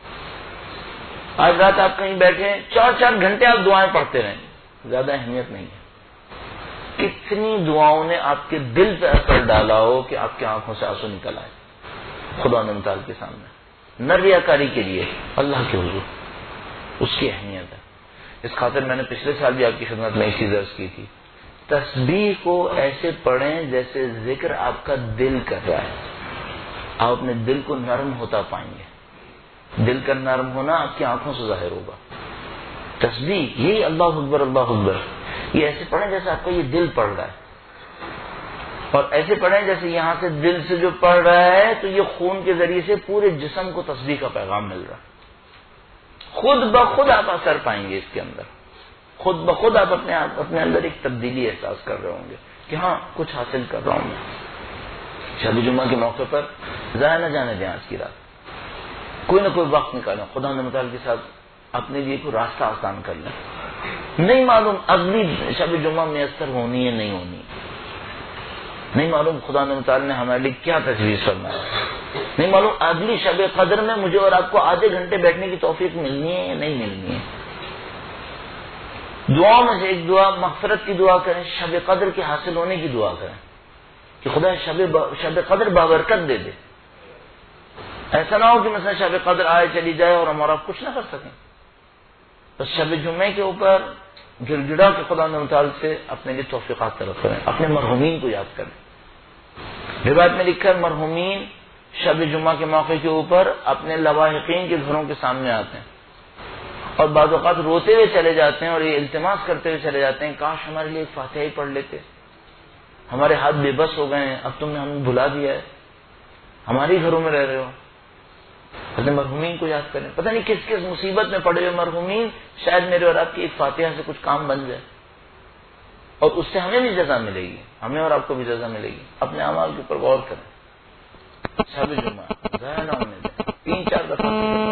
آج رات آپ کہیں بیٹھے 4 گھنٹے آپ دعائیں پڑھتے رہیں، زیادہ اہمیت نہیں ہے. کتنی دعاؤں نے آپ کے دل پہ اثر ڈالا ہو کہ آپ کی آنکھوں سے آنسو نکل آئے خدا نمتال کے سامنے، نہ ریاکاری کے لیے، اللہ کے حضور. اس کی اہمیت ہے. اس خاطر میں نے پچھلے سال بھی آپ کی خدمت میں اسی درس کی تھی، تسبیح کو ایسے پڑھیں جیسے ذکر آپ کا دل کر رہا ہے. آپ اپنے دل کو نرم ہوتا پائیں گے. دل کا نرم ہونا آپ کی آنکھوں سے ظاہر ہوگا. تسبیح یہی اللہ اکبر اللہ اکبر، یہ ایسے پڑھیں جیسے آپ کا یہ دل پڑھ رہا ہے، اور ایسے پڑھیں جیسے یہاں سے دل سے جو پڑھ رہا ہے تو یہ خون کے ذریعے سے پورے جسم کو تسبیح کا پیغام مل رہا ہے. خود بخود آپ اثر پائیں گے اس کے اندر. خود بخود آپ اپنے اندر ایک تبدیلی احساس کر رہے ہوں گے کہ ہاں کچھ حاصل کر رہا ہوں میں. شب جمعہ کے موقع پر ضائع نہ جانے دیں آج کی رات. کوئی نہ کوئی وقت نکالیں، خدا نمتال کے ساتھ اپنے لیے کوئی راستہ آسان کر لیں. نہیں معلوم اگلی شب جمعہ میسر ہونی ہے نہیں ہونی، نہیں معلوم خدا نمتال نے ہمارے لیے کیا تجویز فرمایا، نہیں معلوم اگلی شب قدر میں مجھے اور آپ کو آدھے گھنٹے بیٹھنے کی توفیق ملنی ہے یا نہیں ملنی ہے. دعاؤں میں سے ایک دعا مغفرت کی دعا کریں، شب قدر کے حاصل ہونے کی دعا کریں کہ خدا شب قدر بابرکت دے دے. ایسا نہ ہو کہ مثلا شب قدر آئے چلی جائے اور ہم اور آپ کچھ نہ کر سکیں. بس شب جمعے کے اوپر گڑ گڑا کے خدا نمتال سے اپنے لیے توفیقات طلب کریں، اپنے مرحومین کو یاد کریں. روایت میں لکھا ہے مرحومین شب جمعہ کے موقع کے اوپر اپنے لواحقین کے گھروں کے سامنے آتے ہیں اور بعض اوقات روتے ہوئے چلے جاتے ہیں اور یہ التماس کرتے ہوئے چلے جاتے ہیں، کاش ہمارے لیے ایک فاتحہ ہی پڑھ لیتے، ہمارے ہاتھ بے بس ہو گئے ہیں، اب تم نے ہمیں بھلا دیا ہے، ہمارے گھروں میں رہ رہے ہو. اپنے مرحومین کو یاد کریں. پتہ نہیں کس کس مصیبت میں پڑے ہوئے مرحومین، شاید میرے اور آپ کی ایک فاتحہ سے کچھ کام بن جائے اور اس سے ہمیں بھی جزا ملے گی، ہمیں اور آپ کو بھی جزا ملے گی. اپنے اعمال کے اوپر غور کریں. شب جمعہ ضائع نہ ہونے دیں. 3-4 دفعہ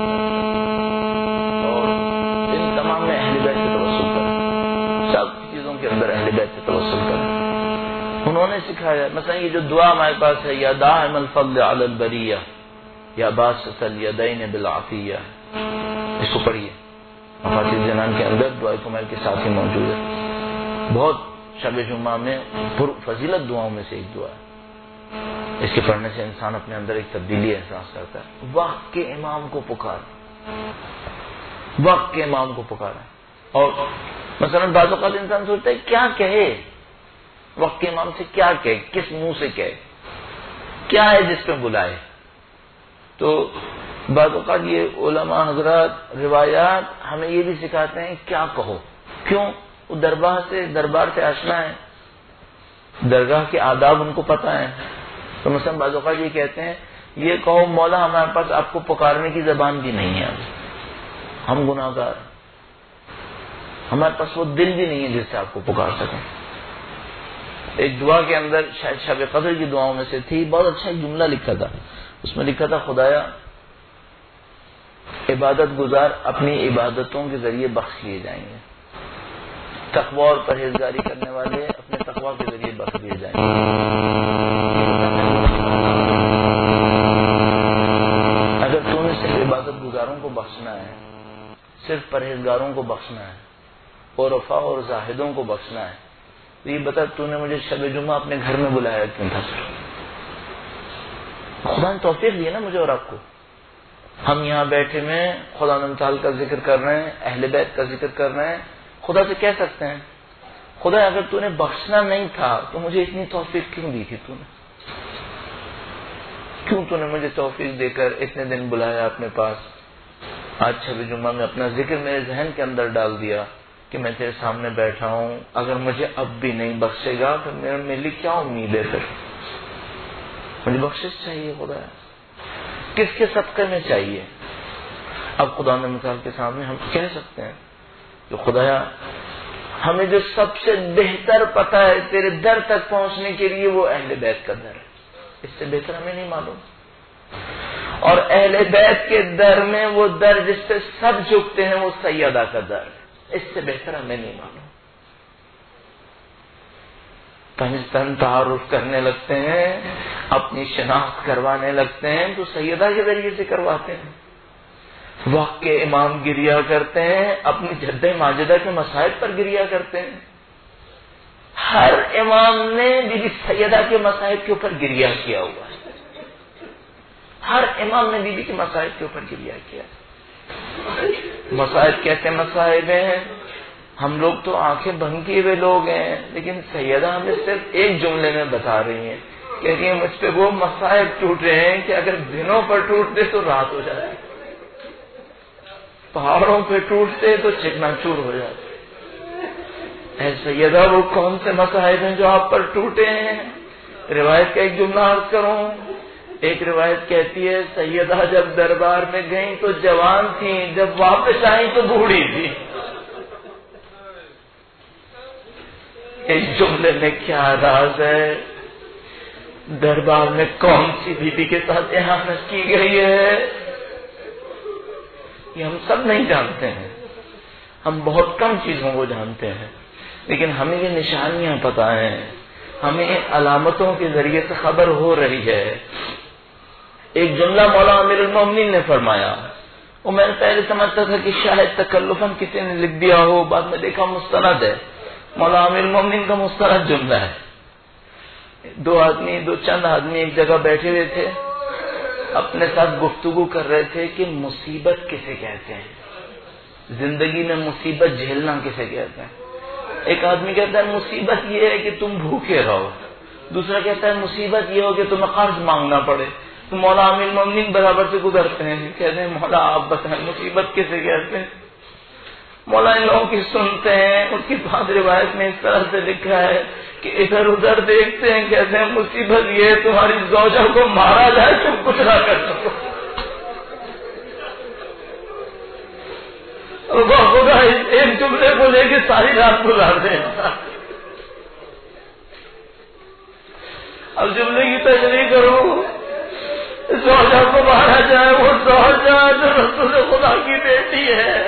اور ان تمام میں اہل بیت سے توسل کریں. سب چیزوں کے اندر اہل بیت سے توسل کریں. انہوں نے سکھایا. مثلا یہ جو دعا ہمارے پاس ہے، یا دائم الفضل علی البریہ یا باسط الیدین بالعطیہ، اس کو پڑھیے. مفاتیح جنان کے اندر دعائے کمال کے ساتھ ہی موجود ہے. بہت شب جمعہ میں فضیلت دعاؤں میں سے ایک دعا ہے. اس کے پڑھنے سے انسان اپنے اندر ایک تبدیلی احساس کرتا ہے. وقت کے امام کو پکاریں، وقت کے امام کو پکاریں. اور مثلا بعض اوقات انسان سوچتا ہے کیا کہے، وقت کے امام سے کیا کہے، کس منہ سے کہے، کیا ہے جس پہ بلائے. تو بعض اوقات یہ علماء حضرات روایات ہمیں یہ بھی سکھاتے ہیں کیا کہو. کیوں؟ وہ دربار سے آشنا ہے، درگاہ کے آداب ان کو پتہ ہے. تو مثلا بعض اوقات یہ کہتے ہیں یہ کہو مولا ہمارے پاس آپ کو پکارنے کی زبان بھی نہیں ہے، ہم گناہگار، ہمارے پاس وہ دل بھی نہیں ہے جس سے آپ کو پکار سکیں. ایک دعا کے اندر شاید شب قدر کی دعاؤں میں سے تھی، بہت اچھا ایک جملہ لکھا تھا. اس میں لکھا تھا خدایا عبادت گزار اپنی عبادتوں کے ذریعے بخش لیے جائیں گے، تقوی اور پرہیزگاری کرنے والے اپنے تقوی کے ذریعے بخش دیے جائیں گے. اگر تم نے صرف عبادت گزاروں کو بخشنا ہے، صرف پرہیزگاروں کو بخشنا ہے، عرفاء اور زاہدوں کو بخشنا ہے، تو یہ بتا تو نے مجھے شب جمعہ اپنے گھر میں بلایا کیوں تھا؟ خدا نے توفیق دی ہے نا مجھے اور آپ کو. ہم یہاں بیٹھے میں خدا نمتال کا ذکر کر رہے ہیں، اہل بیت کا ذکر کر رہے ہیں. خدا سے کہہ سکتے ہیں خدا اگر تو نے بخشنا نہیں تھا تو مجھے اتنی توفیق کیوں دی تھی تو نے؟ کیوں تو نے مجھے توفیق دے کر اتنے دن بلایا اپنے پاس؟ آج 26 جمعہ میں اپنا ذکر میرے ذہن کے اندر ڈال دیا کہ میں تیرے سامنے بیٹھا ہوں، اگر مجھے اب بھی نہیں بخشے گا تو میرے لیے کیا امید ہے؟ پھر مجھے بخشش چاہیے خدا، کس کے صدقے میں چاہیے؟ اب خدا نے مثال کے سامنے ہم کہہ سکتے ہیں کہ خدایا ہمیں جو سب سے بہتر پتہ ہے تیرے در تک پہنچنے کے لیے وہ اہل بیت کا در ہے، اس سے بہتر ہمیں نہیں معلوم۔ اور اہل بیت کے در میں وہ در جس پہ سب جھکتے ہیں وہ سیدہ کا در ہے، اس سے بہتر ہمیں نہیں معلوم۔ پنجتن تعارف کرنے لگتے ہیں، اپنی شناخت کروانے لگتے ہیں تو سیدہ کے ذریعے سے کرواتے ہیں۔ وقت کے امام گریا کرتے ہیں، اپنی جد ماجدہ کے مصائب پر گریا کرتے ہیں۔ ہر امام نے بی بی سیدہ کے مصائب کے اوپر گریا کیا ہوا ہے، ہر امام نے بی بی کے مصائب کے اوپر گریا کیا۔ مصائب کیسے مصائب ہیں؟ ہم لوگ تو آنکھیں بند کیے ہوئے لوگ ہیں، لیکن سیدہ ہمیں صرف ایک جملے میں بتا رہی ہیں کہ مجھ پہ وہ مصائب ٹوٹ رہے ہیں کہ اگر دنوں پر ٹوٹتے تو رات ہو جاتی، پہاڑوں پہ ٹوٹتے تو چکنا چور ہو جاتے۔ اے سیدہ وہ کون سے مصائب ہیں جو آپ پر ٹوٹے ہیں؟ روایت کا ایک جملہ عرض کروں۔ ایک روایت کہتی ہے سیدہ جب دربار میں گئیں تو جوان تھیں، جب واپس آئیں تو بوڑھی تھی۔ اس جملے میں کیا راز ہے؟ دربار میں کون سی بیوی کے ساتھ احانت کی گئی ہے یہ ہم سب نہیں جانتے ہیں، ہم بہت کم چیزوں کو جانتے ہیں، لیکن ہمیں یہ نشانیاں پتہ ہیں، ہمیں علامتوں کے ذریعے سے خبر ہو رہی ہے۔ ایک جملہ مولا امیر المومنین نے فرمایا، وہ میں نے پہلے سمجھتا تھا کہ شاید تکلفاً کسی نے لکھ دیا ہو، بعد میں دیکھا مستند ہے، مولا امیر المومنین کا مستند جملہ ہے۔ دو چند آدمی ایک جگہ بیٹھے ہوئے تھے، اپنے ساتھ گفتگو کر رہے تھے کہ مصیبت کسے کہتے ہیں، زندگی میں مصیبت جھیلنا کسے کہتے ہیں۔ ایک آدمی کہتا ہے مصیبت یہ ہے کہ تم بھوکے رہو، دوسرا کہتا ہے مصیبت یہ ہو کہ تمہیں قرض مانگنا پڑے۔ تو مولا امیر المومنین برابر سے گزرتے ہیں، کہتے ہیں مولا آپ بتائیں مصیبت کسے کہتے ہیں؟ مولا ان لوگوں کی سنتے ہیں، اس کی بعد روایت میں اس طرح سے لکھا ہے کہ ادھر ادھر دیکھتے ہیں، کہتے ہیں مصیبت یہ ہے تمہاری زوجہ کو مارا جائے تم کچھ نہ کر سکو۔ خدا ایک جملے کو لے کے ساری رات گزار دیں۔ اب جملے کی تشریح کروں، زوجہ کو مارا جائے، وہ زوجہ جو رسول خدا کی بیٹی ہے،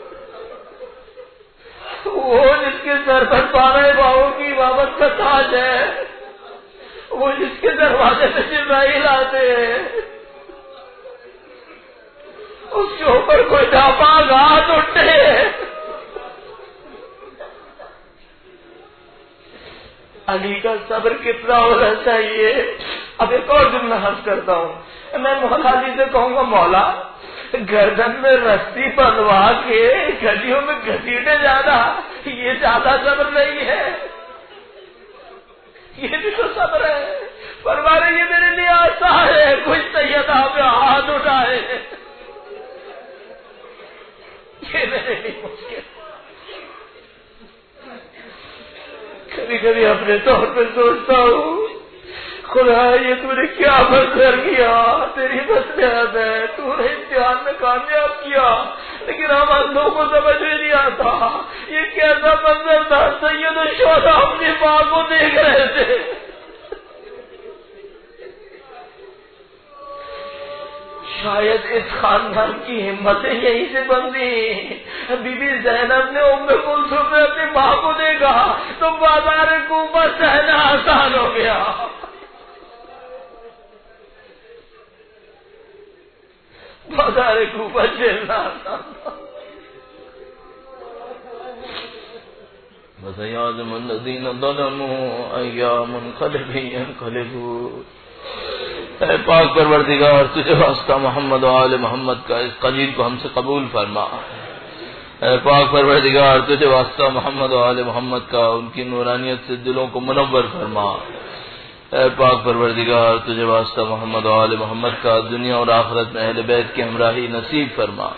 وہ جس کے سر پر 12 باہوں کی امامت کا تاج ہے، وہ جس کے دروازے سے جبرائیل آتے ہیں، اس کے اوپر کوئی ناپاک ہاتھ اٹھے، علی کا صبر کتنا ہونا چاہیے۔ اب ایک اور جملہ حرف کرتا ہوں، میں مولا علی سے کہوں گا مولا گردن میں رسی بندھوا کے گلیوں میں گھسیٹے جانا یہ زیادہ صبر نہیں ہے؟ یہ بھی تو صبر ہے۔ فرمانے یہ میرے لیے آسان ہے، کوئی سیدہ پہ ہاتھ اٹھائے یہ میرے لیے مشکل۔ کبھی کبھی اپنے طور پہ سوچتا ہوں خدا یہ تو نے کیا منظر کیا، تیری مسلحت ہے، تو نے امتحان میں کامیاب کیا، لیکن ہم اندھوں کو سمجھ میں نہیں آتا یہ کیسا منظر تھا۔ سید الشہداء اپنی ماں کو دیکھ رہے تھے، شاید اس خاندان کی ہمتیں یہیں سے بندی۔ بی بی زینب نے ام کلثوم نے اپنی ماں کو دیکھا تو بازار کوفہ سہنا آسان ہو گیا۔ بازار کوفہ جھیلنا آسان تھا۔ وَسَيَعْلَمُ الَّذِينَ ظَلَمُوا أَيَّ مُنقَلِبٍ يَنقَلِبُونَ۔ اے پاک پروردگار تجھے واسطہ محمد و آل محمد کا اس قلیل کو ہم سے قبول فرما، اے پاک پروردگار تجھے واسطہ محمد و آل محمد کا، ان کی نورانیت سے دلوں کو منور فرما۔ اے پاک پروردگار تجھے واسطہ محمد و آل محمد کا، دنیا اور آخرت میں اہل بیت کی ہمراہی نصیب فرما۔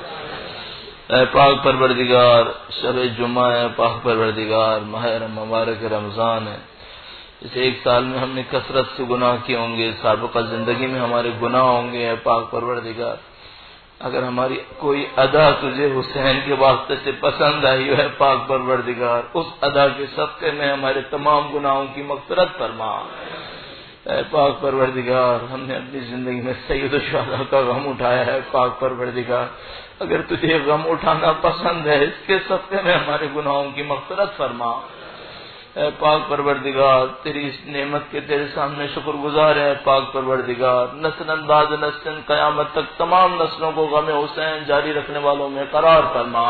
اے پاک پروردگار شب جمعہ ہے، پاک پروردگار ماہ مبارک رمضان ہے، اس ایک سال میں ہم نے کثرت سے گناہ کیے ہوں گے، سابقہ زندگی میں ہمارے گناہ ہوں گے۔ اے پاک پروردگار اگر ہماری کوئی ادا تجھے حسین کے واسطے سے پسند آئی ہے پاک پروردگار، اس ادا کے صدقے میں ہمارے تمام گناہوں کی مغفرت فرما۔ اے پاک پروردگار ہم نے اپنی زندگی میں سید الشہداء کا غم اٹھایا ہے، پاک پروردگار اگر تجھے غم اٹھانا پسند ہے اس کے صدقے میں ہمارے گناہوں کی مغفرت فرما۔ اے پاک پروردگار تیری اس نعمت کے تیرے سامنے شکر گزار ہے پاک پروردگار، نسلاً بعد نسل قیامت تک تمام نسلوں کو غم حسین جاری رکھنے والوں میں قرار فرما۔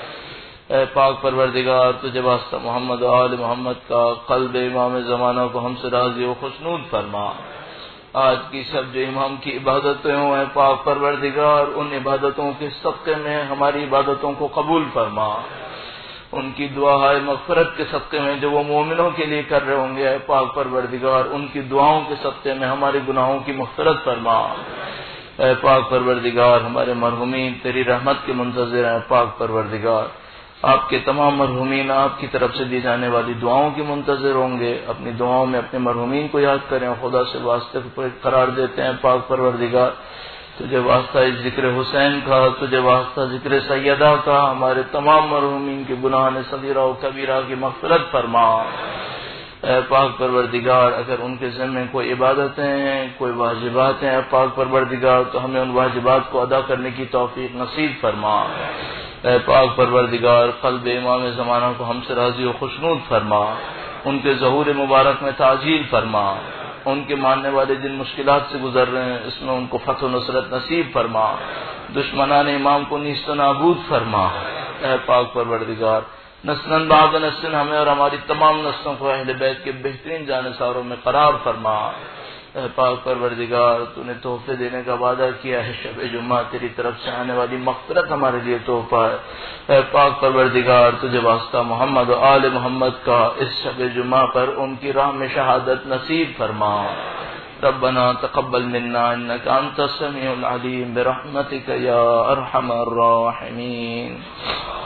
اے پاک پروردگار تجھے واسطہ محمد و آل محمد کا، قلب امام زمانہ کو ہم سے راضی و خوشنود فرما۔ آج کی سب جو امام کی عبادتیں ہوں اے پاک پروردگار، ان عبادتوں کے صدقے میں ہماری عبادتوں کو قبول فرما۔ ان کی دعائے مغفرت کے صدقے میں جو وہ مومنوں کے لیے کر رہے ہوں گے اے پاک پروردگار، ان کی دعاؤں کے صدقے میں ہمارے گناہوں کی مغفرت فرما۔ اے پاک پروردگار ہمارے مرحومین تیری رحمت کے منتظر ہیں پاک پروردگار، آپ کے تمام مرحومین آپ کی طرف سے دی جانے والی دعاؤں کے منتظر ہوں گے۔ اپنی دعاؤں میں اپنے مرحومین کو یاد کریں، خدا سے واسطے قرار دیتے ہیں پاک پروردگار، تجھے واسطہ اس ذکر حسین کا، تجھے واسطہ ذکر سیدہ کا، ہمارے تمام مرحومین کے گناہ صغیرہ و کبیرہ کی مغفرت فرما۔ اے پاک پروردگار اگر ان کے ذمہ کوئی عبادتیں ہیں، کوئی واجبات ہیں اے پاک پروردگار، تو ہمیں ان واجبات کو ادا کرنے کی توفیق نصیب فرما۔ اے پاک پروردگار قلب امام زمانہ کو ہم سے راضی و خوشنود فرما، ان کے ظہور مبارک میں تعجیل فرما، ان کے ماننے والے جن مشکلات سے گزر رہے ہیں اس میں ان کو فتح و نصرت نصیب فرما، دشمنان امام کو نیست و نابود فرما۔ اے پاک پروردگار نسلاً بعد نسل ہمیں اور ہماری تمام نسلوں کو اہل بیت کے بہترین جانثاروں میں قرار فرما۔ اے پاک پروردگار تو نے تحفے دینے کا وعدہ کیا ہے، شب جمعہ تیری طرف سے آنے والی مغفرت ہمارے لیے تحفہ ہے۔ اے پاک پروردگار تجھے واسطہ محمد و آل محمد کا اس شب جمعہ پر ان کی راہ میں شہادت نصیب فرما۔ ربنا تقبل منا انك انت السميع العليم برحمتك يا ارحم الراحمين۔